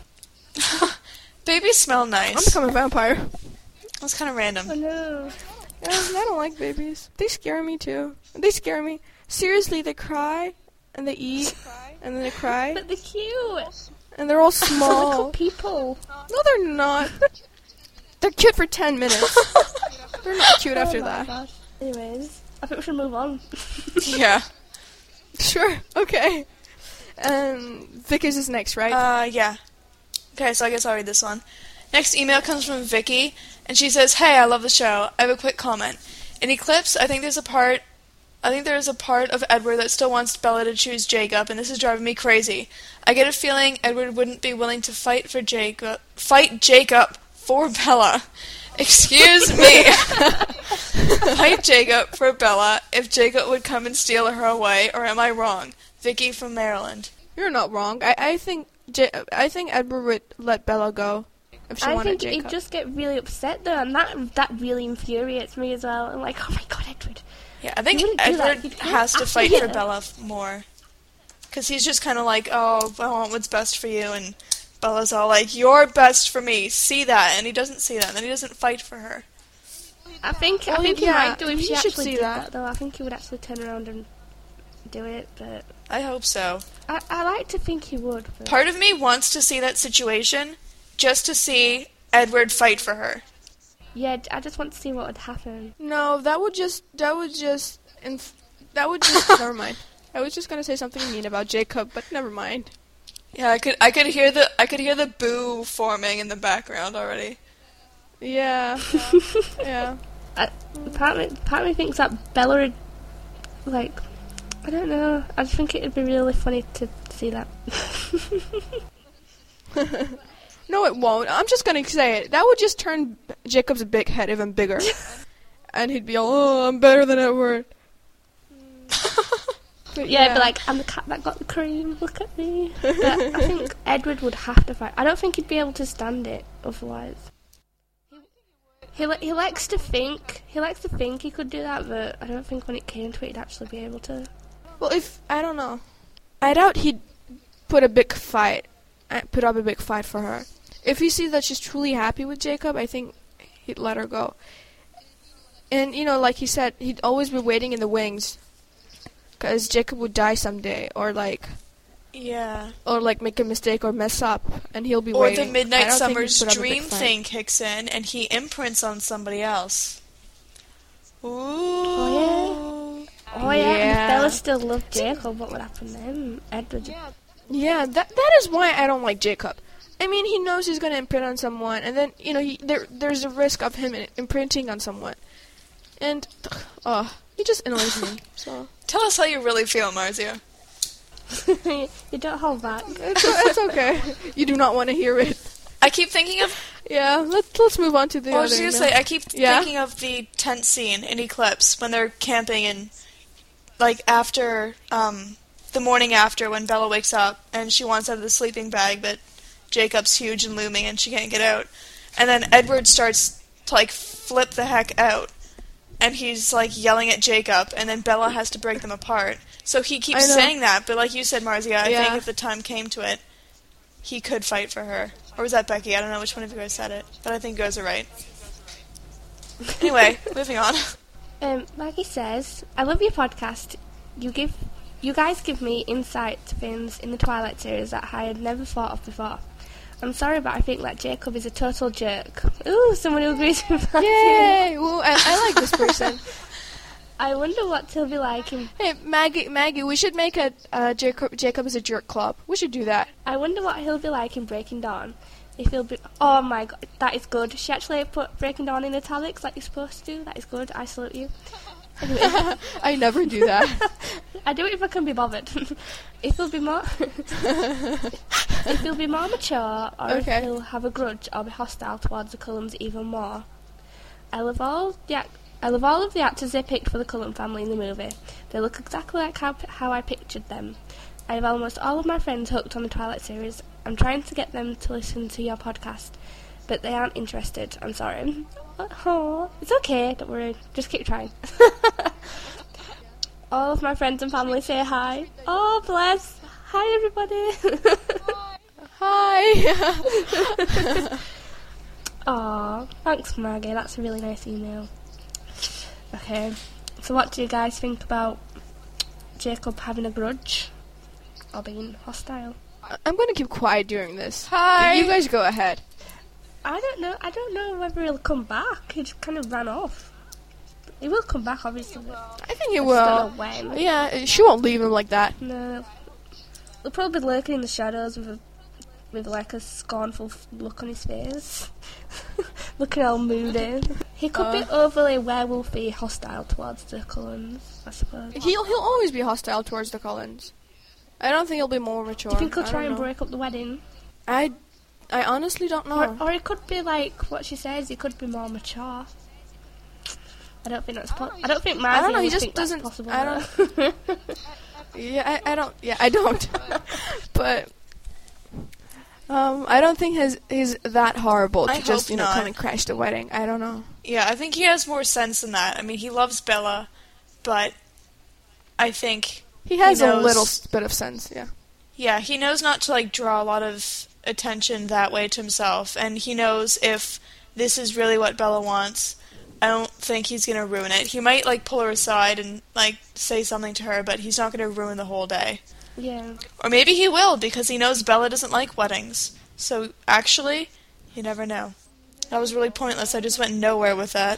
Babies smell I'm nice." becoming a vampire. That's kind of random. Oh no. Yeah, I don't like babies. They scare me too. They scare me. Seriously, they cry and they eat and then they cry But they're cute. and they're all They're small. cool people. No, they're not. They're cute for ten minutes. They're not cute after Oh my that. gosh. Anyways, I think we should move on. Yeah. Sure. Okay. Um, Vicky's is next, right? Uh, yeah. Okay, so I guess I'll read this one. Next email comes from Vicky, and she says, "Hey, I love the show. I have a quick comment. In Eclipse, I think there's a part, I think there is a part of Edward that still wants Bella to choose Jacob, and this is driving me crazy. I get a feeling Edward wouldn't be willing to fight for Jacob, fight Jacob for Bella. Excuse me. Fight Jacob for Bella if Jacob would come and steal her away, or am I wrong? Vicky from Maryland." You're not wrong. I, I think J- I think Edward would let Bella go if she I wanted think Jacob. he'd just get really upset though, and that that really infuriates me as well. I'm like, oh my god, Edward. Yeah, I think He wouldn't do that. Edward He'd- has to after fight you. for Bella f- more. Because he's just kind of like, "Oh, I want what's best for you," and Bella's all like, "You're best for me, see that," and he doesn't see that, and then he doesn't fight for her. I think I Well, think he yeah, might do if he she should actually see did that. that. though. I think he would actually turn around and do it, but I hope so. I, I like to think he would. But Part of me wants to see that situation just to see Edward fight for her. Yeah, I just want to see what would happen. No, that would just that would just inf- that would just never mind. I was just gonna say something mean about Jacob, but never mind. Yeah, I could I could hear the I could hear the boo forming in the background already. Yeah, yeah. I, part of me, part of me thinks that Bella would, like, I don't know. I just think it would be really funny to see that. No, it won't. I'm just gonna say it. That would just turn Jacob's big head even bigger, and he'd be all, "Oh, I'm better than Edward." But Yeah, it'd be like, I'm the cat that got the cream, look at me. But I think Edward would have to fight. I don't think he'd be able to stand it otherwise. He li- he likes to think, he likes to think he could do that, but I don't think when it came to it he'd actually be able to. Well, if I don't know, I doubt he'd put a big fight, uh, put up a big fight for her. If he sees that she's truly happy with Jacob, I think he'd let her go. And you know, like he said, he'd always be waiting in the wings, because Jacob would die someday, or like, Yeah. or like make a mistake or mess up, and he'll be Or waiting. the I Midnight don't think he'd Summer's put up a big dream fight. thing kicks in, and he imprints on somebody else. Ooh. Oh, Oh yeah, and Yeah. if Bella still loved Jacob, what would happen then? Edward. Yeah, Yeah, that that is why I don't like Jacob. I mean, he knows he's going to imprint on someone, and then, you know, he, there there's a risk of him imprinting on someone. And, oh, he just annoys me, so... Tell us how you really feel, Marzia. You don't hold back. It's, it's okay. You do not want to hear it. I keep thinking of. Yeah, let's let's move on to the I other was just gonna email. say, I keep Yeah? thinking of the tent scene in Eclipse when they're camping and, like, after, um, the morning after when Bella wakes up and she wants out of the sleeping bag, but Jacob's huge and looming and she can't get out. And then Edward starts to, like, flip the heck out. And he's, like, yelling at Jacob, and then Bella has to break them apart. So he keeps I know. saying that, but like you said, Marzia, I Yeah. think if the time came to it, he could fight for her. Or was that Becky? I don't know which one of you guys said it, but I think you guys are right. Anyway, moving on. Um, Maggie says, I love your podcast. You give, you guys give me insight to things in the Twilight series that I had never thought of before. I'm sorry, but I think that Jacob is a total jerk. Ooh, someone who agrees with that. Yay! Well, I, I like this person. I wonder what he'll be like in... Hey, Maggie, Maggie, we should make a uh, Jacob, Jacob is a jerk club. We should do that. I wonder what he'll be like in Breaking Dawn. If he'll be... Oh my god, that is good. She actually put Breaking Dawn in italics like you're supposed to do. That is good. I salute you. Anyway. I never do that. I do it if I can be bothered. If he'll be more... if he'll be more mature, or Okay. if he'll have a grudge or be hostile towards the Cullens even more. I love all the... Ac- I love all of the actors they picked for the Cullen family in the movie. They look exactly like how, how I pictured them. I have almost all of my friends hooked on the Twilight series. I'm trying to get them to listen to your podcast, but they aren't interested. I'm sorry. Oh, it's okay. Don't worry. Just keep trying. All of my friends and family say hi. Oh, bless. Hi, everybody. Hi. Aw, thanks, Maggie. That's a really nice email. Okay, so what do you guys think about Jacob having a grudge or being hostile? I'm going to keep quiet during this. Hi. You guys go ahead. I don't know. I don't know whether he'll come back. He just kind of ran off. He will come back, obviously. I think he I just will. don't know when. Yeah, she won't leave him like that. No, he'll probably be lurking in the shadows with a, with like a scornful f- look on his face, looking all moody. He could be Uh. overly werewolfy, hostile towards the Cullens, I suppose. He'll he'll always be hostile towards the Cullens. I don't think he'll be more mature. Do you think he'll I try don't and know. break up the wedding? I, I honestly don't know. Or, or it could be like what she says. He could be more mature. I don't think that's. Po- I don't think Marzi I don't know, he would just think that's doesn't- possible. I though. Yeah, I, I don't. Yeah, I don't. But um, I don't think he's he's that horrible to I just hope you know not. come and crash the wedding. I don't know. Yeah, I think he has more sense than that. I mean, he loves Bella, but I think He has He a knows- little s- bit of sense. Yeah. yeah, he knows not to like draw a lot of attention that way to himself, and he knows if this is really what Bella wants, I don't think he's gonna ruin it. He might like pull her aside and like say something to her, but he's not gonna ruin the whole day. Yeah. Or maybe he will because he knows Bella doesn't like weddings. So actually, you never know. That was really pointless. I just went nowhere with that.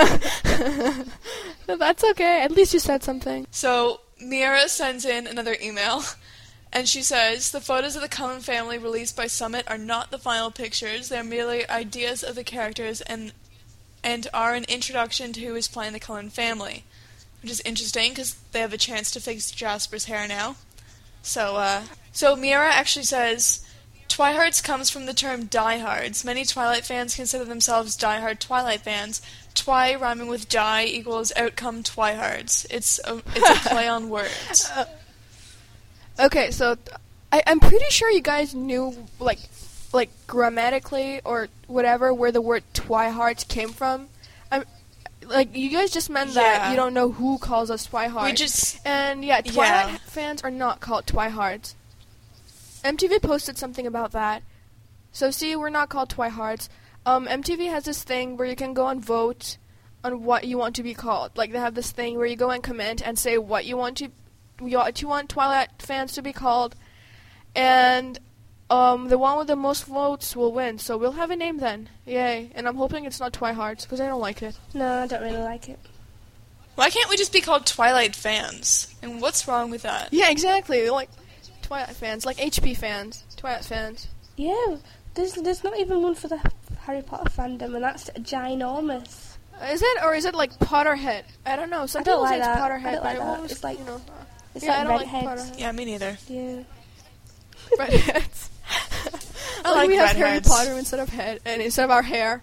That's okay. At least you said something. So, Miura sends in another email, and she says, the photos of the Cullen family released by Summit are not the final pictures. They're merely ideas of the characters and and are an introduction to who is playing the Cullen family. Which is interesting, because they have a chance to fix Jasper's hair now. So, uh... So, Miura actually says... Twihards comes from the term diehards. Many Twilight fans consider themselves diehard Twilight fans. Twi rhyming with die equals outcome Twihards. It's a, it's a play on words. Uh, okay, so th- I, I'm pretty sure you guys knew, like, like grammatically or whatever, where the word Twihards came from. I'm like, you guys just meant that Yeah. you don't know who calls us Twihards. We just... And yeah, Twilight Yeah. fans are not called Twihards. M T V posted something about that. So see, we're not called Twihards. Um, M T V has this thing where you can go and vote on what you want to be called. Like, they have this thing where you go and comment and say what you want to, what you want Twilight fans to be called, and um, the one with the most votes will win. So we'll have a name then. Yay! And I'm hoping it's not Twihards because I don't like it. No, I don't really like it. Why can't we just be called Twilight fans? And what's wrong with that? Yeah, exactly. Like Twilight fans, like H P fans, Twilight fans. Yeah, there's there's not even one for the Harry Potter fandom, and that's ginormous. Is it, or is it like Potterhead? I don't know. Some I don't people say like it's that. Potterhead, I don't but like it that. always, It's like- you know. It's Yeah, I like don't like redheads. Potterhead. Yeah, me neither. Yeah. Redheads. I like, like we have Harry redheads. Potter instead of head, and instead of our hair.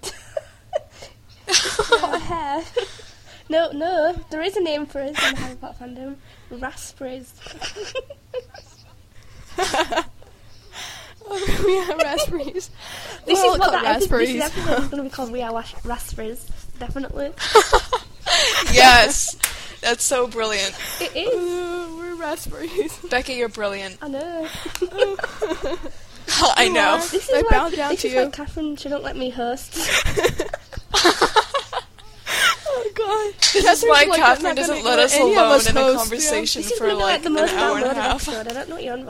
Our hair. No, no, there is a name for us in the Harry Potter fandom. Raspberries. We have raspberries. This We'll is call what it that episode, raspberries. this episode is going to be called We Are Wash- Raspberries. Definitely. Yes! That's so brilliant. It is. Uh, we're raspberries. Becky, you're brilliant. I know. I know. This is I why, bow down this to is you. why Catherine shouldn't let me host. Oh god. This is why Catherine doesn't let us alone in a conversation This is for going to like the an most hour and a downloaded half. episode. I don't know what you're on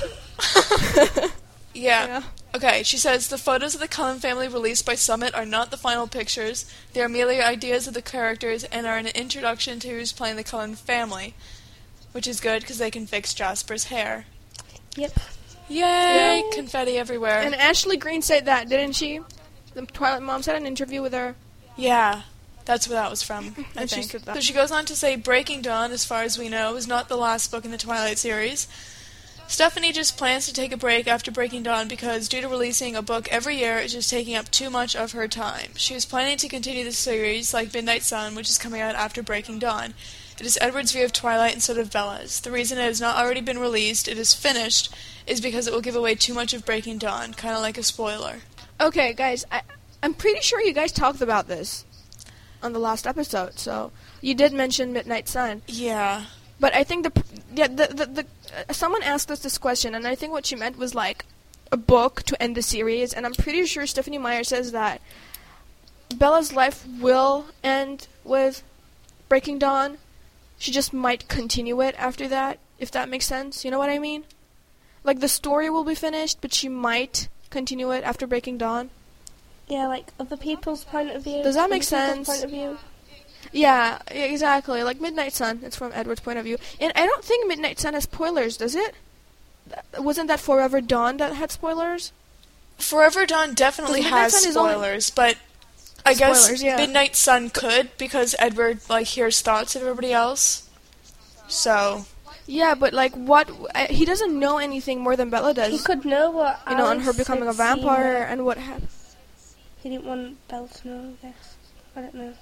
about. Yeah. Yeah. Okay, she says, the photos of the Cullen family released by Summit are not the final pictures. They are merely ideas of the characters and are an introduction to who's playing the Cullen family. Which is good, because they can fix Jasper's hair. Yep. Yay! Yeah. Confetti everywhere. And Ashley Green said that, didn't she? The Twilight Moms had an interview with her. Yeah, that's where that was from, I And she think. said that. So she goes on to say, Breaking Dawn, as far as we know, is not the last book in the Twilight series. Stephanie just plans to take a break after Breaking Dawn because, due to releasing a book every year, it's just taking up too much of her time. She was planning to continue the series, like Midnight Sun, which is coming out after Breaking Dawn. It is Edward's view of Twilight instead of Bella's. The reason it has not already been released, it is finished, is because it will give away too much of Breaking Dawn, kind of like a spoiler. Okay, guys, I, I'm pretty sure you guys talked about this on the last episode, so you did mention Midnight Sun. Yeah. But I think the yeah the the, the uh, someone asked us this question, and I think what she meant was like a book to end the series. And I'm pretty sure Stephanie Meyer says that Bella's life will end with Breaking Dawn. She just might continue it after that, if that makes sense. You know what I mean? Like the story will be finished, but she might continue it after Breaking Dawn. Yeah, like other people's point of view. Does that make other people's sense? Point of view. Yeah, yeah, exactly. Like Midnight Sun, it's from Edward's point of view. And I don't think Midnight Sun has spoilers, does it? Th- Wasn't that Forever Dawn that had spoilers? Forever Dawn definitely Because Midnight has Sun is only- spoilers, but I guess Spoilers, yeah. Midnight Sun could because Edward like hears thoughts of everybody else. So Yeah, but like what? I, he doesn't know anything more than Bella does. He could know what. you know, and her Alice becoming a had seen vampire her. and what happened. He didn't want Belle to know, I guess. I don't know.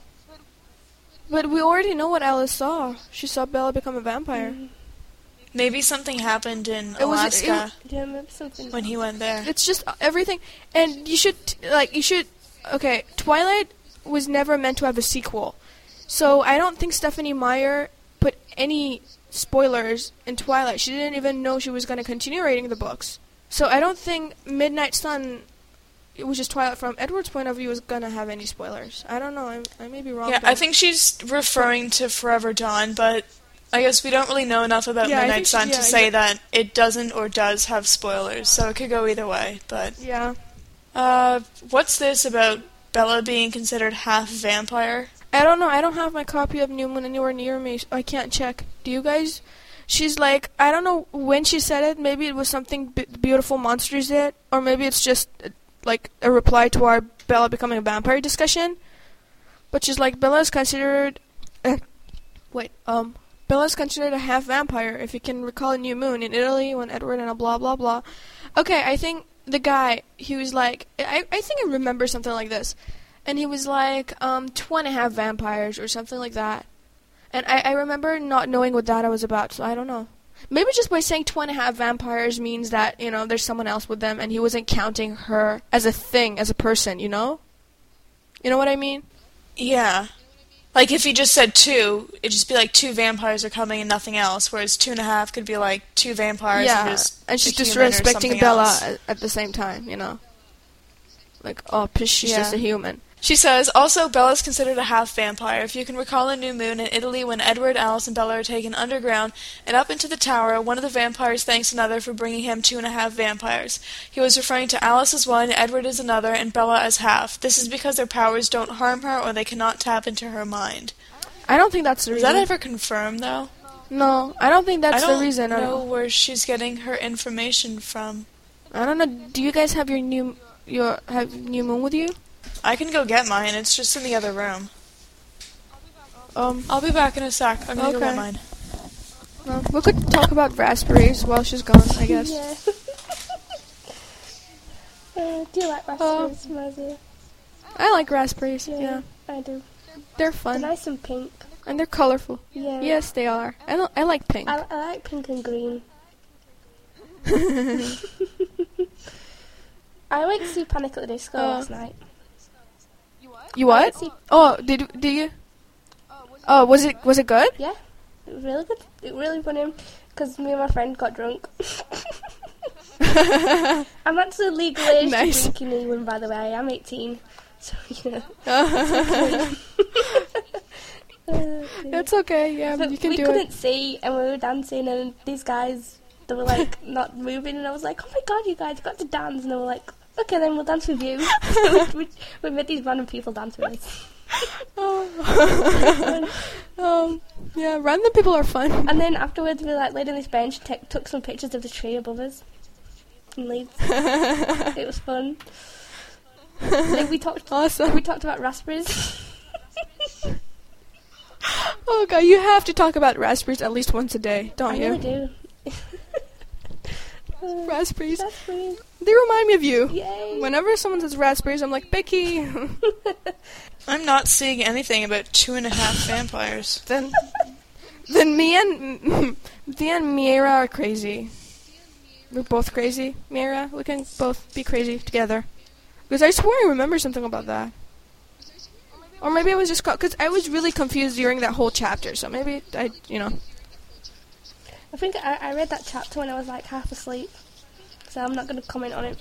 But we already know what Alice saw. She saw Bella become a vampire. Mm. maybe something happened in It was- it- Alaska Yeah, maybe something. when he went there. It's just everything, and you should like you should. Okay, Twilight was never meant to have a sequel, so I don't think Stephanie Meyer put any spoilers in Twilight. She didn't even know she was going to continue writing the books. So I don't think Midnight Sun, which is Twilight from Edward's point of view, is going to have any spoilers. I don't know. I, I may be wrong. Yeah, but- I think she's referring to Forever Dawn, but I guess we don't really know enough about Yeah, I Midnight think she- Sun yeah, to say yeah. that it doesn't or does have spoilers, so it could go either way. But Yeah. uh, what's this about Bella being considered half vampire? I don't know. I don't have my copy of New Moon anywhere near me. So I can't check. Do you guys? She's like, I don't know when she said it. Maybe it was something B- Beautiful Monsters did, or maybe it's just uh, like a reply to our Bella becoming a vampire discussion. But she's like, Bella is considered. Uh, wait, um, Bella is considered a half vampire. If you can recall, a New Moon in Italy when Edward and a blah blah blah. Okay, I think the guy he was like, I I think I remember something like this, and he was like, um, two and a half vampires or something like that. And I, I remember not knowing what that was about, so I don't know. Maybe just by saying two and a half vampires means that, you know, there's someone else with them, and he wasn't counting her as a thing, as a person, you know? You know what I mean? Yeah. Like, if he just said two, it'd just be like two vampires are coming and nothing else, whereas two and a half could be like two vampires yeah, and just and she's a human or disrespecting something Bella else. at, at the same time, you know? Like, oh, pish, she's Yeah. just a human. She says, also, Bella is considered a half-vampire. If you can recall a New Moon in Italy when Edward, Alice, and Bella are taken underground and up into the tower, one of the vampires thanks another for bringing him two and a half vampires. He was referring to Alice as one, Edward as another, and Bella as half. This is because their powers don't harm her or they cannot tap into her mind. I don't think that's the Is reason. that ever confirmed, though? No, I don't think that's I don't the reason. I know don't, where she's getting her information from. I don't know. Do you guys have your new your have New Moon with you? I can go get mine. It's just in the other room. Um, I'll be back in a sec. I'm gonna go Okay. get mine. well, we could talk about raspberries while she's gone, I guess. Yeah. uh, do you like Uh, raspberries, Mazzy? I like raspberries. Yeah, Yeah, I do. they're They're fun nice and pink. and they're colorful. Yeah. Yes, they are. I don't, I like pink. I, I like pink and green. I went to see Panic at the Disco Uh, last night. You I what? went to see- Oh, did did you? Oh, was it was it good? Yeah, it was really good. It was really funny because me and my friend got drunk. I'm actually legal age Nice. to drink in England, by the way. I'm eighteen, so you know. Uh, It's okay. Yeah, But you can we do couldn't it. see, and we were dancing, and these guys, they were like not moving, and I was like, "Oh my god, you guys got to dance!" And they were like, "Okay, then we'll dance with you." So we, we, we made these random people dance with us. Oh. um, yeah, random people are fun. And then afterwards, we like laid on this bench, t- took some pictures of the tree above us, in Leeds. It was fun. Then we talked. Awesome. We talked about raspberries. Oh god, you have to talk about raspberries at least once a day, don't I you? really do. Uh, Raspberries. raspberries. They remind me of you. Yay. Whenever someone says raspberries, I'm like, Becky. I'm not seeing anything about two and a half vampires. then, then me and me and Miera are crazy. We're both crazy, Miera. We can both be crazy together. Because I swear I remember something about that. Or maybe I was just because I was really confused during that whole chapter. So maybe I, you know. I think I, I read that chapter when I was like half asleep, so I'm not going to comment on it.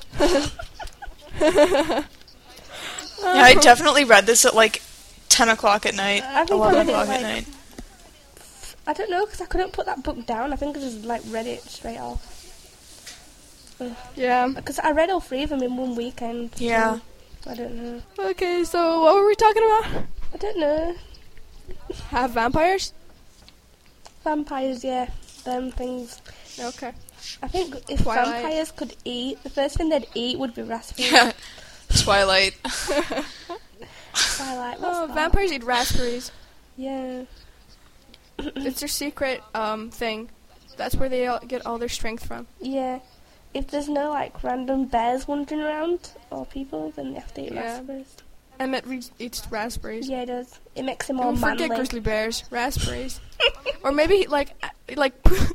Yeah, I definitely read this at like ten o'clock at night, I think I eleven read it o'clock like at night. I don't know because I couldn't put that book down. I think I just like read it straight off. Yeah. Because I read all three of them in one weekend. so Yeah. I don't know. Okay, so what were we talking about? I don't know. Have vampires? Vampires, yeah. Them things. Okay. I think if Twilight. vampires could eat, the first thing they'd eat would be raspberries. Yeah. Twilight. Twilight, what's Oh, that? vampires eat raspberries. Yeah. It's their secret um thing. That's where they all get all their strength from. Yeah. If there's no like random bears wandering around or people, then they have to eat Yeah. raspberries. Emmett re- eats raspberries. Yeah, it does. It makes them more Don't manly. forget grizzly bears, raspberries. Or maybe like uh, like.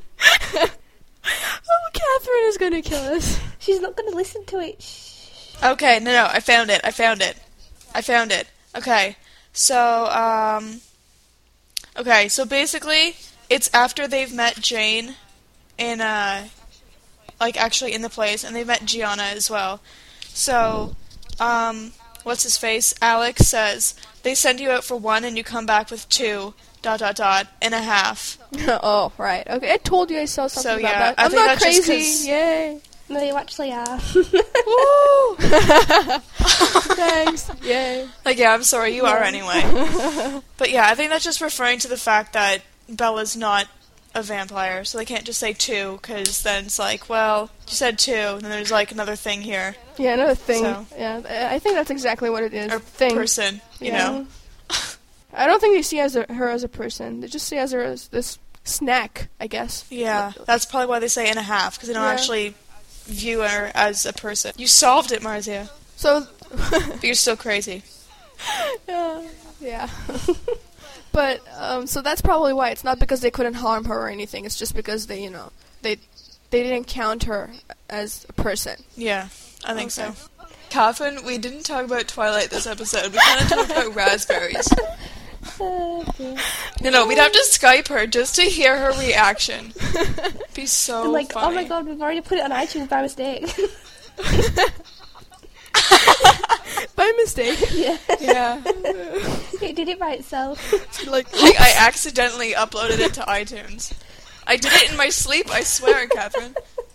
Oh, Catherine is gonna kill us. She's not going to listen to it. Shh. Okay, no, no, I found it. I found it. I found it. Okay, so um, okay, so basically, it's after they've met Jane in uh, like actually in the place, and they've met Gianna as well. So, um, what's his face? Alex says they send you out for one, and you come back with two. Dot dot dot and a half. Oh, right. Okay, I told you I saw something So, about yeah, that. I I'm think not that's just crazy. 'cause- Yay. No, you actually are. Woo! Thanks. Yay. Like, yeah, I'm sorry, you are anyway. But yeah, I think that's just referring to the fact that Bella's not a vampire, so they can't just say two, because then it's like, well, you said two, and then there's like another thing here. Yeah, another thing. So. Yeah, I think that's exactly what it is. Or thing. person, you Yeah. know? I don't think they see as a, her as a person. They just see as her as this snack, I guess. Yeah, that's probably why they say and a half, because they don't Yeah. actually view her as a person. You solved it, Marzia, So, but you're still crazy. yeah. yeah. But, um, so that's probably why. It's not because they couldn't harm her or anything. It's just because they, you know, they they didn't count her as a person. Yeah, I think Okay. so. Catherine, we didn't talk about Twilight this episode. We kind of talked about raspberries. Oh, dear. No, no, we'd have to Skype her just to hear her reaction. Be so I'm like, funny. oh my god, we've already put it on iTunes by mistake. By mistake. Yeah. Yeah. It did it by itself. Like, I, I accidentally uploaded it to iTunes. I did it in my sleep, I swear, Catherine.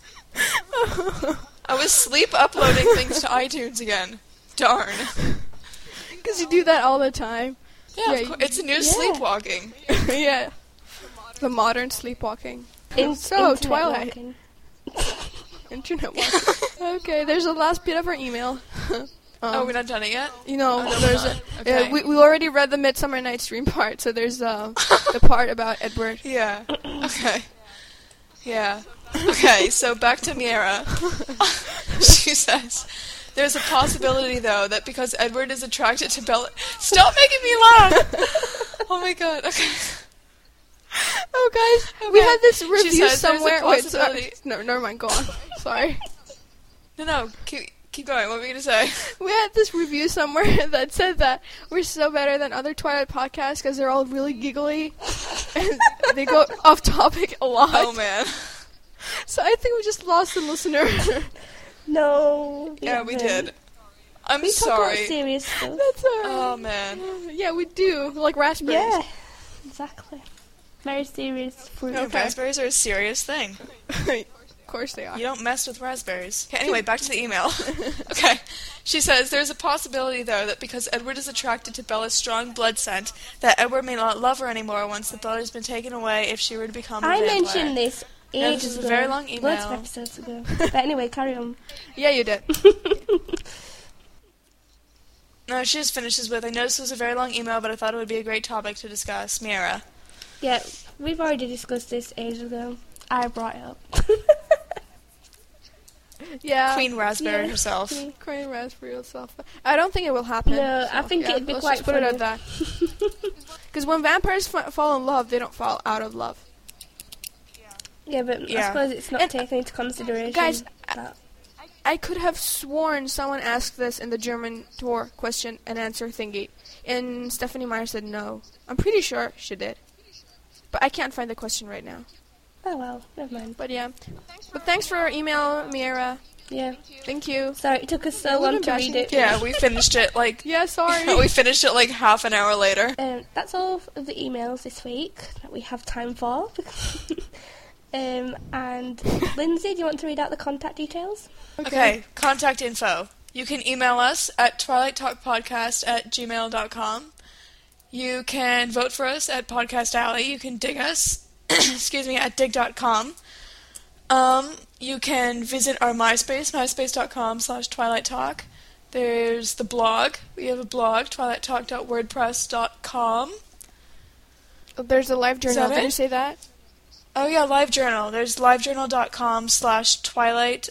I was sleep uploading things to iTunes again. Darn. because you do that all the time. Yeah, Yeah, of course. It's a new yeah. sleepwalking. Yeah. The modern sleepwalking. In, So, internet Twilight. walking. Internet walking. Okay, there's the last bit of our email. Um, Oh, we're not done it yet? You know, Oh, no, there's we're a, not. yeah, Okay. we we already read the Midsummer Night's Dream part, so there's uh, the part about Edward. Yeah. Okay. Yeah. Okay, so back to Miera. She says, there's a possibility, though, that because Edward is attracted to Bella... Stop making me laugh! Oh my god, okay. Oh, guys, Okay. we had this She review says there's a somewhere. Wait, sorry. possibility. No, never mind. Go on. Sorry. No, no, keep, keep going. What were you going to say? We had this review somewhere that said that we're so better than other Twilight podcasts because they're all really giggly and they go off topic a lot. Oh, man. So I think we just lost a listener. No. Yeah, we haven't. did. I'm We talk about sorry. serious stuff. That's alright. Oh, man. Yeah, we do. Like raspberries. Yeah, exactly. Very serious fruit. No, Okay. raspberries are a serious thing. Of course they are. You don't mess with raspberries. Okay, anyway, back to the email. Okay. She says, there's a possibility, though, that because Edward is attracted to Bella's strong blood scent, that Edward may not love her anymore once the blood has been taken away if she were to become a I vampire. mentioned this Yeah, ages this is a ago. very long Loads email. of episodes ago. But anyway, carry on. Yeah, you did. No, she just finishes with, I know this was a very long email, but I thought it would be a great topic to discuss. Miera. Yeah, we've already discussed this ages ago. I brought it up. Yeah. Queen Raspberry yeah. herself. Queen. Queen raspberry itself. I don't think it will happen. No, I so, think yeah, it'd be let's quite just put it funny. at that. Because when vampires f- fall in love, they don't fall out of love. Yeah, but I Yeah. suppose it's not And- taken into consideration. Guys, that. I could have sworn someone asked this in the German tour question and answer thingy, and Stephanie Meyer said no. I'm pretty sure she did, but I can't find the question right now. Oh well, never mind. But yeah, but thanks for our email, Miera. Yeah. Thank you. Sorry, it took us so Yeah, we've long been to read bashing it. Yeah, we finished it like... Yeah, sorry. we finished it like half an hour later. Um, that's all of the emails this week that we have time for. um, and Lindsay, do you want to read out the contact details? Okay, contact info. You can email us at twilighttalkpodcast at gmail dot com. You can vote for us at Podcast Alley. You can dig us, excuse me, at dig dot com. Um, you can visit our MySpace, myspace dot com slash twilighttalk. There's the blog. We have a blog, twilighttalk dot wordpress dot com. There's a live journal. that Did it? you say that? Oh yeah, LiveJournal. There's livejournal dot com slash twilight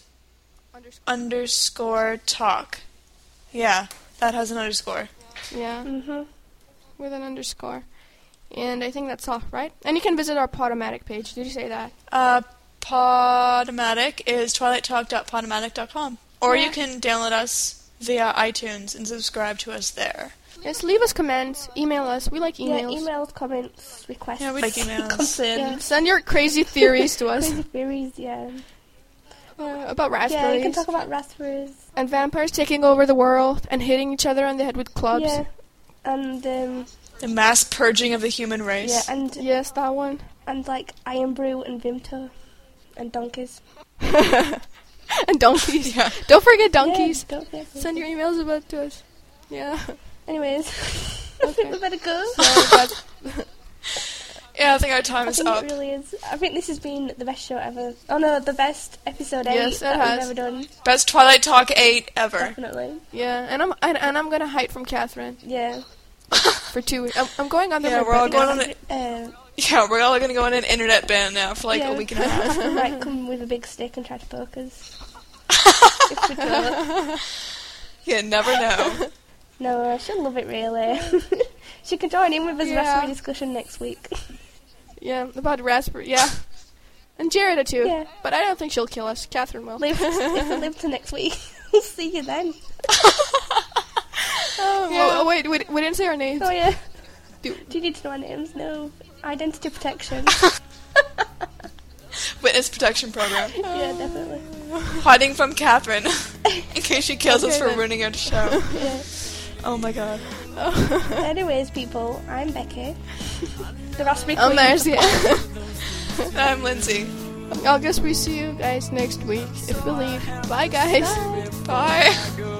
underscore talk. Yeah, that has an underscore. Yeah, Mm-hmm. with an underscore. And I think that's all, right? And you can visit our Podomatic page. Did you say that? Uh, Podomatic is twilight talk dot podomatic dot com. Or Yeah. you can download us via iTunes and subscribe to us there. Yes, leave us comments. Email us. We like emails. Yeah, emails, comments, requests. Yeah, we like emails. Concerns. Yeah, send your crazy theories to us Crazy theories, yeah. uh, about Yeah, raspberries you can talk about raspberries. and vampires taking over the world and hitting each other on the head with clubs. Yeah. And, um, The mass purging of the human race. yeah, and, Yes, that one. and like Iron Brew and Vimto and donkeys. And donkeys. Yeah. Don't forget donkeys. Yeah, don't forget Send your emails about to us. Yeah. Anyways, I think we better go. So that's, Yeah, I think our time I is think up. it really is. I think this has been the best show ever. Oh no, the best episode eight Yes, it that has. we've ever done. Best Twilight Talk eight ever. Definitely. yeah, and I'm and, and I'm gonna hide from Catherine Yeah. for two weeks. I'm, I'm going on the Yeah, we're all going on Uh, a, yeah, we're all gonna go on an internet ban now for like yeah, a week and a half. we might come with a big stick and try to poke us. If we don't. You never know. No, she'll love it really. She can join in with us Yeah. raspberry discussion next week. Yeah, about raspberry. Yeah, and Jared too. Yeah. But I don't think she'll kill us. Catherine will. Live, if we live to next week, we'll see you then. Oh, Yeah. oh, wait, we, we didn't say our names. Oh yeah. Do- Do you need to know our names? No. Identity protection. Witness protection program. Yeah, definitely. Hiding from Catherine in case she kills us Okay, for then. ruining our show. Yeah. Oh my god. Anyways, people, I'm Becky. The raspberry I'm queen. Marcia. I'm Lindsay. I guess we see you guys next week if we leave. Bye, guys. Bye.